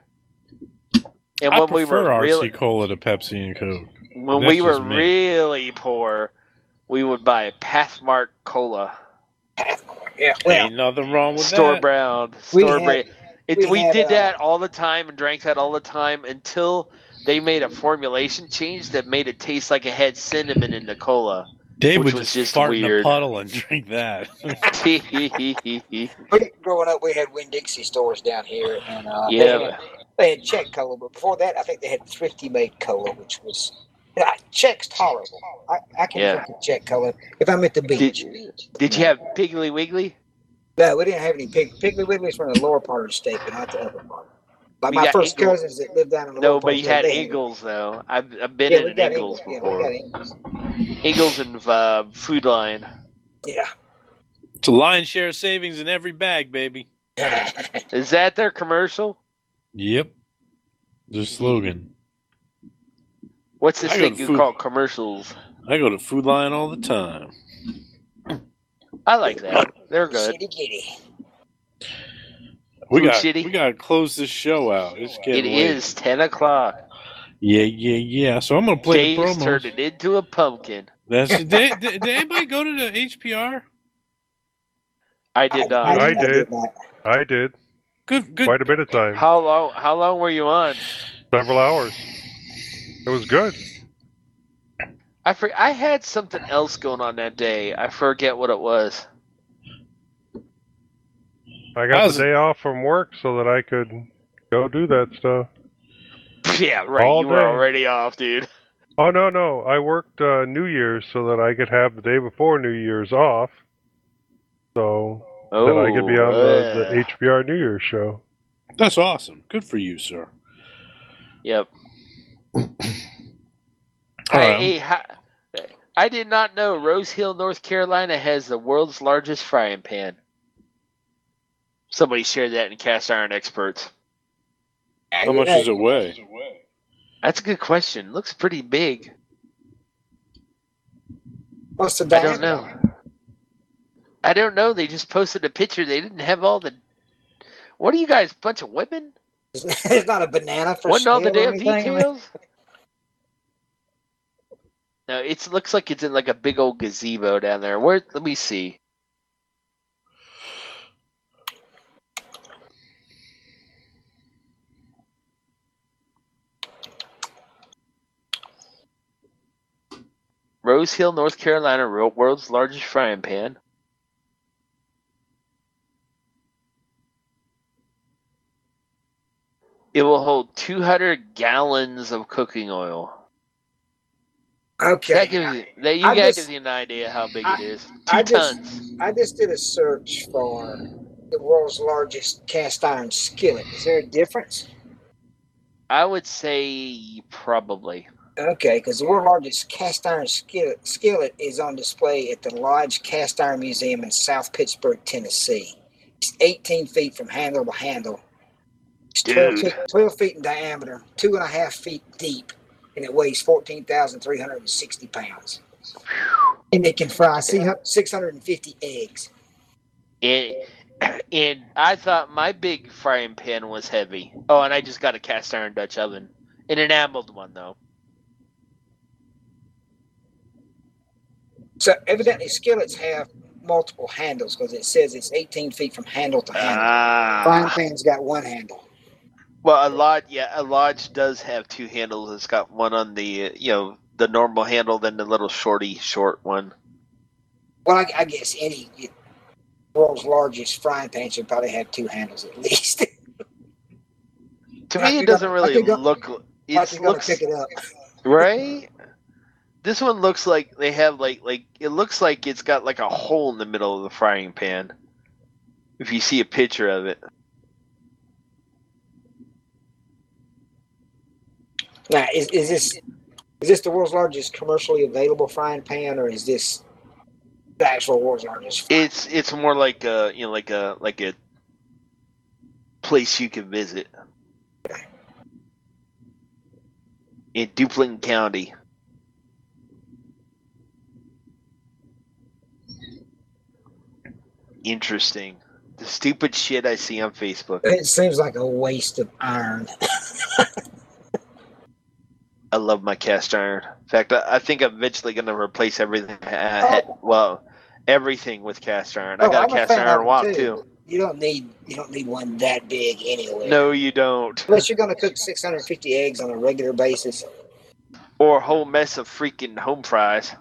And I when we prefer were R C really, Cola to Pepsi and Coke. when That's we were just me. really poor, we would buy Pathmark Cola, Yeah, well, Ain't nothing wrong with store that. brand, We store had- brand. It, we we had, did uh, that all the time and drank that all the time until they made a formulation change that made it taste like it had cinnamon in the cola. Dave which would was just, just fart in a weird. puddle and drink that. we, growing up, we had Winn-Dixie stores down here, and uh, Yeah, they, had, they had Czech Cola. But before that, I think they had Thrifty made Cola, which was yeah, Czech's tolerable. I, I can Yeah. drink a Czech Cola if I'm at the beach. Did you have Piggly Wiggly? No, we didn't have any pig. Piggly Wiggly's from the lower part of the state, but not the upper part. Like We my got first Eagle. cousins that lived down in the No, lower part but of you the state, had they Eagles though. I've, I've been Yeah, in we an got Eagles Eagles. Yeah, we before. got Eagles. Eagles and uh, Food Line. Yeah. It's a lion's share of savings in every bag, baby. Is that their commercial? Yep. The slogan. What's this I go thing to you Food- call commercials? I go to Food Line all the time. I like that. They're good. Shitty giddy. We Food got Shitty? we got to close this show out. It's It getting late. is ten o'clock. Yeah, yeah, yeah. So I'm gonna play Dave's the turned promos. it into a pumpkin. That's did, did, did anybody go to the H P R? I did not. I did. not. I did. Good, good. Quite a bit of time. How long? How long were you on? Several hours. It was good. I for, I had something else going on that day. I forget what it was. I got How's the day off from work so that I could go do that stuff. Yeah, right. All you were day. already off, dude. Oh, no, no. I worked uh, New Year's so that I could have the day before New Year's off. So Oh, that I could be on the, uh, the H B R New Year's show. That's awesome. Good for you, sir. Yep. All Hey, right. hey, ha- I did not know Rose Hill, North Carolina has the world's largest frying pan. Somebody shared that in Cast Iron Experts. How much does it weigh? That's a good question. Looks pretty big. What's the I don't diameter? know. I don't know. They just posted a picture. They didn't have all the. What are you guys, bunch of women? It's not a banana for Wasn't all the sale or damn anything. details? No, it looks like it's in like a big old gazebo down there. Where? Let me see. Rose Hill, North Carolina, real- world's largest frying pan. It will hold two hundred gallons of cooking oil. Okay. That gives you, that you I guys just- gives you an idea how big I- it is. Two I just, tons. I just did a search for the world's largest cast iron skillet. Is there a difference? I would say probably. Okay, because the world's largest cast iron skillet, skillet is on display at the Lodge Cast Iron Museum in South Pittsburgh, Tennessee. It's eighteen feet from handle to handle. It's twelve Dude. feet, twelve feet in diameter, two and a half feet deep, and it weighs fourteen thousand three hundred sixty pounds. And it can fry six hundred fifty eggs. And, and I thought my big frying pan was heavy. Oh, and I just got a cast iron Dutch oven. An enameled one, though. So evidently skillets have multiple handles because it says it's eighteen feet from handle to handle. Ah. Frying pan's got one handle. Well, a lodge, yeah, a lodge does have two handles. It's got one on the, uh, you know, the normal handle, then the little shorty short one. Well, I, I guess any world's largest frying pan should probably have two handles at least. To I me, it could doesn't go- I really could go- look. I It could go looks pick it up. right. This one looks like they have like like it looks like it's got like a hole in the middle of the frying pan. If you see a picture of it. Now, is, is this is this the world's largest commercially available frying pan, or is this the actual world's largest? Frying It's it's more like a you know like a like a place you can visit in Duplin County. Interesting. The stupid shit I see on Facebook. It seems like a waste of iron. I love my cast iron. In fact, I, I think I'm eventually going to replace everything. Uh, well, everything with cast iron. I Oh, got I'm a a cast fan of iron it, wok too. too. You don't need you don't need one that big anyway. No, you don't. Unless you're going to cook six hundred fifty eggs on a regular basis. Or a whole mess of freaking home fries.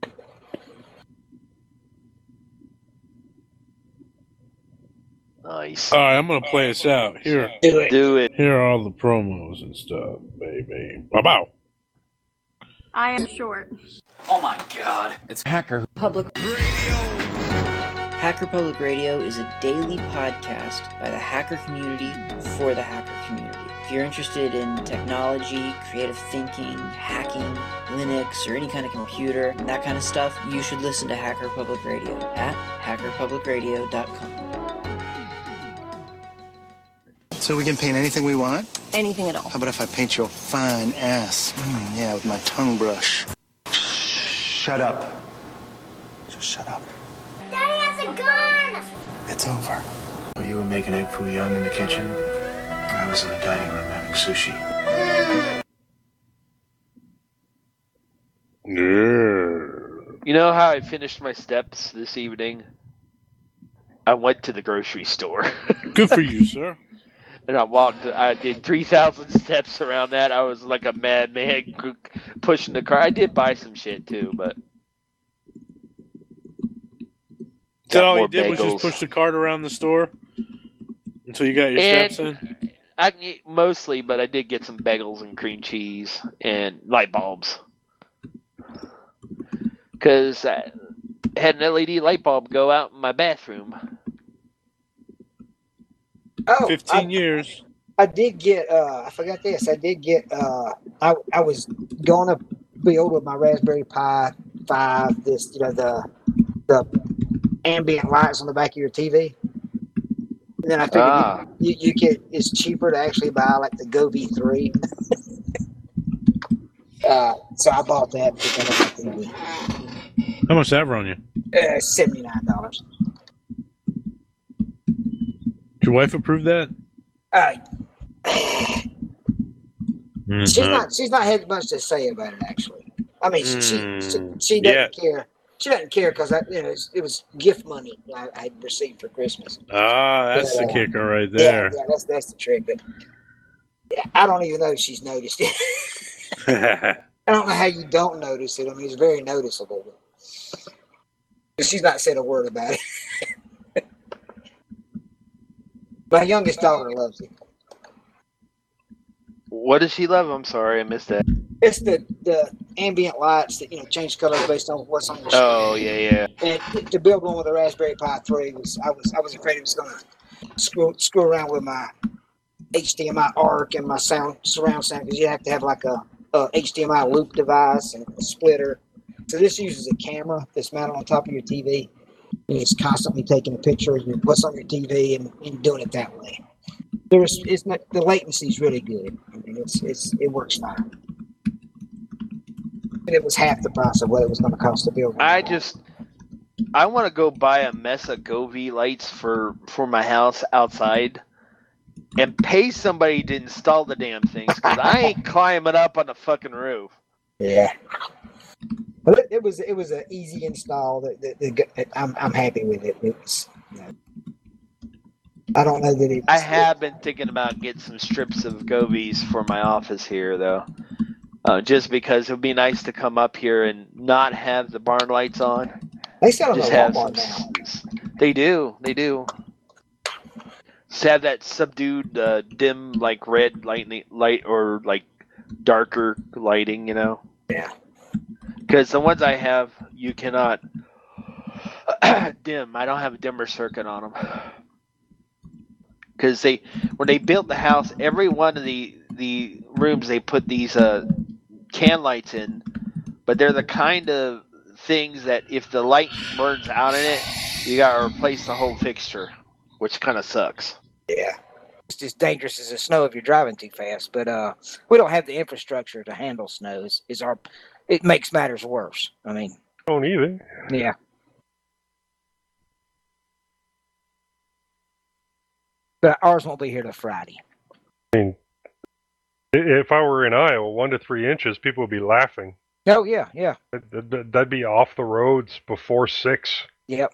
Nice. All right, I'm gonna play us out here. Do it. Do it. Here are all the promos and stuff, baby. Bow. I am short. Oh my god. It's Hacker Public Hacker Public Radio is a daily podcast by the hacker community for the hacker community. If you're interested in technology, creative thinking, hacking, Linux, or any kind of computer, and that kind of stuff, you should listen to Hacker Public Radio at hacker public radio dot com. So we can paint anything we want? Anything at all. How about if I paint your fine ass? Mm, yeah, with my tongue brush. Shut up. Just shut up. Daddy has a gun! It's over. You were making egg foo young in the kitchen. I was in the dining room having sushi. You know how I finished my steps this evening? I went to the grocery store. Good for you, sir. And I walked, I did three thousand steps around that. I was like a madman pushing the car. I did buy some shit too, but. That all more you did was bagels. just push the cart around the store until you got your And- steps in? I mostly, but I did get some bagels and cream cheese and light bulbs. Because I had an L E D light bulb go out in my bathroom. Oh, Fifteen I, years. I did get. Uh, I forgot this. I did get. Uh, I I was going to build with my Raspberry Pi five. This you know the the ambient lights on the back of your T V. And then I figured Ah. you, you, you get it's cheaper to actually buy like the Go V three. uh, so I bought that because of my T V. How much that run you? Uh, seventy nine dollars. Did your wife approve that? Uh, Mm, she's uh, not. She's not had much to say about it actually. I mean, she she, Mm, she, she doesn't yeah. care. She doesn't care because you know it was, it was gift money I, I had received for Christmas. Ah, that's But, the uh, kicker right Yeah, there. yeah, that's that's the trick. But yeah, I don't even know if she's noticed it. I don't know how you don't notice it. I mean, it's very noticeable. But she's not said a word about it. My youngest daughter loves it. What does she love? I'm sorry, I missed that. It's the, the ambient lights that, you know, change color based on what's on the screen. Oh yeah, yeah. And to, to build one with a Raspberry Pi three was I was I was afraid it was going to screw screw around with my H D M I ARC and my sound surround sound, because you have to have like a, a H D M I loop device and a splitter. So this uses a camera that's mounted on top of your T V. And it's constantly taking a picture of what's on your T V and, and doing it that way. There's it's not, the latency is really good. I mean, it's it's it works fine. And it was half the price of what it was going to cost to build. I just, I want to go buy a Mesa Govee lights for, for my house outside and pay somebody to install the damn things, because I ain't climbing up on the fucking roof. Yeah. But it, it was it was an easy install. That, that, that I'm I'm happy with it. It was, you know, I don't know that it. I have been thinking about getting some strips of Govees for my office here, though. Uh, just because it would be nice to come up here and not have the barn lights on. They sell them Just at have Walmart some- now. They do, they do. Just have that subdued, uh, dim, like red light, light or like darker lighting, you know. Yeah. Because the ones I have, you cannot dim. I don't have a dimmer circuit on them. Because they, when they built the house, every one of the the rooms they put these uh, can lights in, but they're the kind of things that if the light burns out in it, you gotta replace the whole fixture, which kind of sucks. Yeah. It's just dangerous as a snow if you're driving too fast. But uh, we don't have the infrastructure to handle snows. Is our it makes matters worse. I mean, don't either. Yeah. But ours won't be here till Friday. I mean, if I were in Iowa, one to three inches, people would be laughing. Oh yeah, yeah. That- that- That'd be off the roads before six. Yep.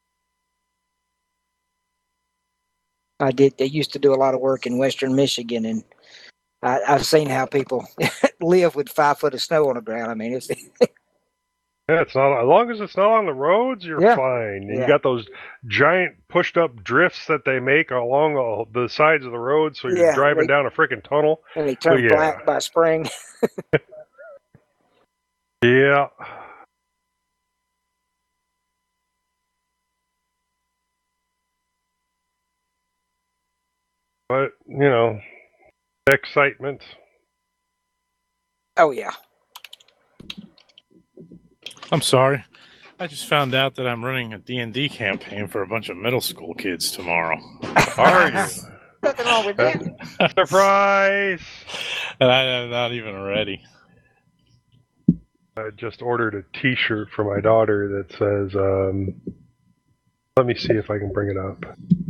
I did. They used to do a lot of work in Western Michigan, and I, I've seen how people live with five foot of snow on the ground. I mean, it's Yeah, it's not as long as it's not on the roads, you're Yeah. fine. You Yeah. got those giant pushed up drifts that they make along all the sides of the road, so you're Yeah, driving they- down a freaking tunnel. and they turn Oh, yeah. black by spring. Yeah. But, you know, excitement. Oh yeah. I'm sorry. I just found out that I'm running a D and D campaign for a bunch of middle school kids tomorrow. Are you? Nothing wrong with that. Surprise! And I am not even ready. I just ordered a T-shirt for my daughter that says, um, let me see if I can bring it up.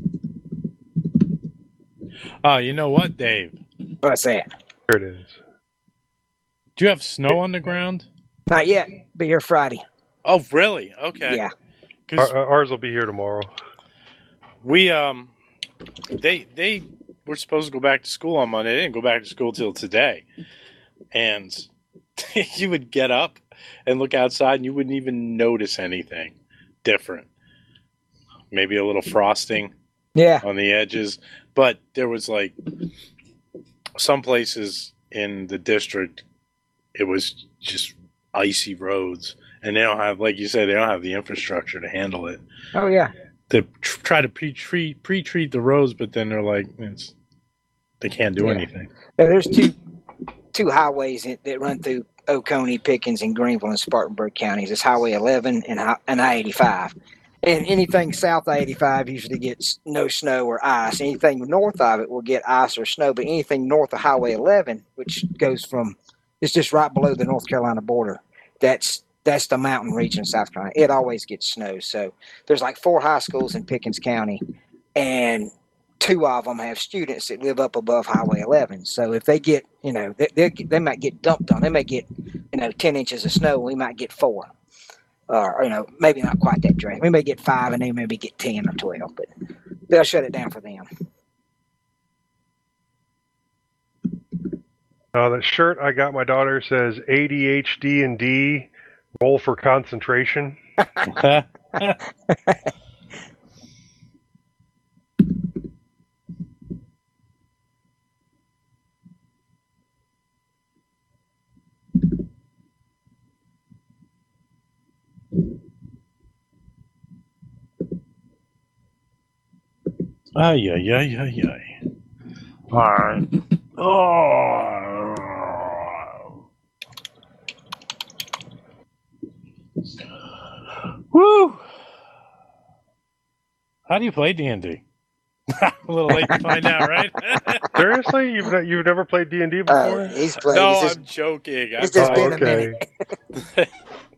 Oh, you know what, Dave? What's that? Here it is. Do you have snow on the ground? Not yet. Be here Friday. Oh, really? Okay. Yeah. 'Cause Our, ours will be here tomorrow. we um, they they were supposed to go back to school on Monday. They didn't go back to school till today, and you would get up and look outside, and you wouldn't even notice anything different. Maybe a little frosting. Yeah. On the edges, but there was like some places in the district, it was just icy roads, and they don't have, like you said, they don't have the infrastructure to handle it. Oh yeah. They tr- try to pre-treat pre-treat the roads, but then they're like, it's, they can't do Yeah. anything. Now, there's two two highways that, that run through Oconee, Pickens, and Greenville and Spartanburg counties. It's Highway eleven and hi- and I eighty-five. And anything south of eighty-five usually gets no snow or ice. Anything north of it will get ice or snow. But anything north of Highway eleven, which goes from, it's just right below the North Carolina border. That's that's the mountain region of South Carolina. It always gets snow. So there's like four high schools in Pickens County, and two of them have students that live up above Highway eleven. So if they get, you know, they they, they might get dumped on. They may get, you know, ten inches of snow. We might get four. Or, you know, maybe not quite that drastic. We may get five and they maybe get ten or twelve, but they'll shut it down for them. Uh, the shirt I got my daughter says A D H D and D, roll for concentration. Ay, ay, ay, ay, ay. All right. Oh. Woo. How do you play D and D? A little late to find out, right? Seriously, you've ne- you've never played D and D before? Uh, he's played. No, he's just, I'm joking. I'm it's just Oh, been okay. a minute.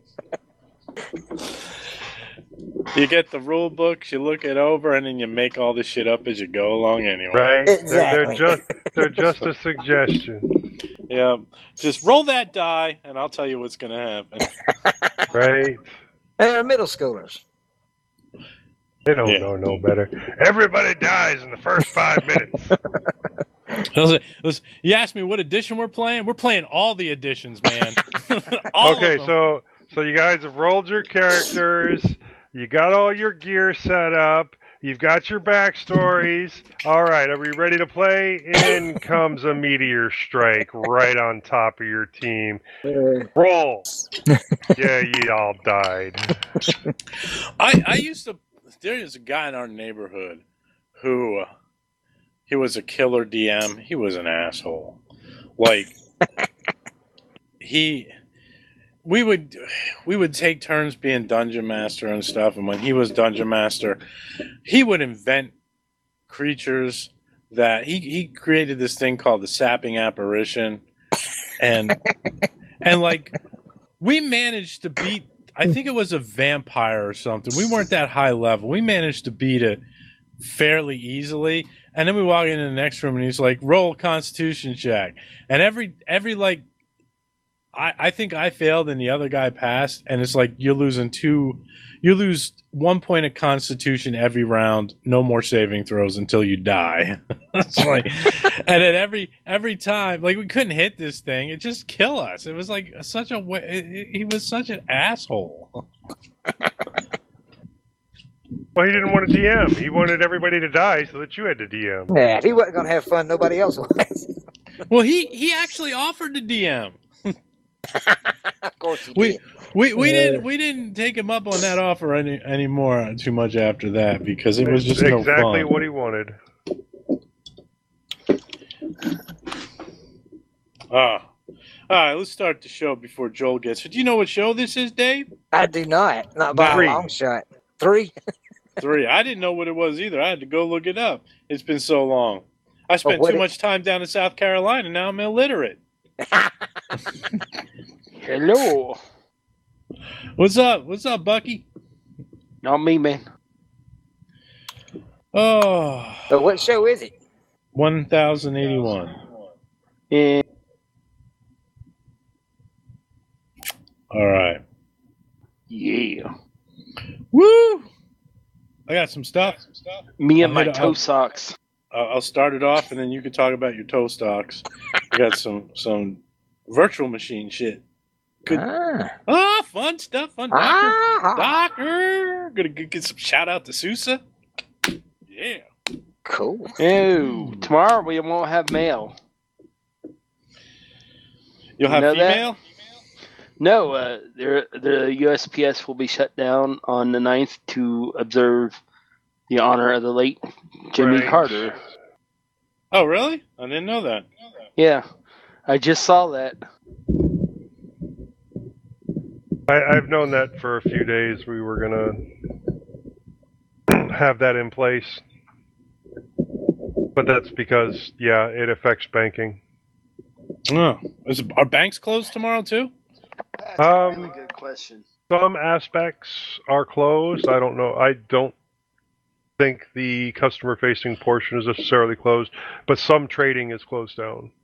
You get the rule books, you look it over, and then you make all this shit up as you go along anyway. Right? They're, they're Exactly. just they're just a suggestion, Yeah. Just roll that die, and I'll tell you what's going to happen. right? They're middle schoolers. They don't Yeah. know no better. Everybody dies in the first five minutes. Listen, listen, you asked me what edition we're playing? We're playing all the editions, man. All Okay, of them. so so you guys have rolled your characters. You got all your gear set up. You've got your backstories. All right, are we ready to play? In comes a meteor strike right on top of your team. Uh, Roll. Yeah, you all died. I, I used to. There is a guy in our neighborhood who uh, he was a killer D M. He was an asshole. Like he, we would we would take turns being dungeon master and stuff. And when he was dungeon master, he would invent creatures that he he created this thing called the sapping apparition, and and like we managed to beat. I think it was a vampire or something. We weren't that high level. We managed to beat it fairly easily. And then we walk into the next room and he's like, roll a constitution check. And every, every like, I, I think I failed and the other guy passed. And it's like, you're losing two, you lose one point of constitution every round. No more saving throws until you die. It's like, and then every, every time, like we couldn't hit this thing. It just kill us. It was like such a way. It, it, he was such an asshole. Well, he didn't want to D M. He wanted everybody to die so that you had to D M. yeah, if he wasn't going to have fun, nobody else was. Well, he, he actually offered to D M. Of course he We did. we we Yeah. didn't we didn't take him up on that offer any anymore too much after that because it was just no exactly fun. what he wanted. Ah, all right. Let's start the show before Joel gets. Do you know what show this is, Dave? I do not. Not by Three. a long shot. Three? Three. I didn't know what it was either. I had to go look it up. It's been so long. I spent what too it- much time down in South Carolina. Now I'm illiterate. Hello. What's up? What's up, Bucky? Not me, man. Oh, So what show is it? one thousand eighty-one. Yeah. All right. Yeah. Woo! I got some stuff. Me and I'll my hit it toe up. socks. I'll I'll start it off, and then you can talk about your toe stocks. I got some some virtual machine shit. Good. Ah. Oh, fun stuff, fun Docker. Ah. Docker. Gonna g- get some shout out to Sousa. Yeah. Cool. Oh, tomorrow we won't have mail. You'll have know that? female? No, uh, the the U S P S will be shut down on the ninth to observe the honor of the late Jimmy Right. Carter. Oh, really? I didn't know that. Yeah, I just saw that. I, I've known that for a few days. We were gonna have that in place, but that's because yeah, it affects banking. Oh, is, are banks closed tomorrow too? That's a Um, really good question. Some aspects are closed. I don't know. I don't think the customer-facing portion is necessarily closed, but some trading is closed down.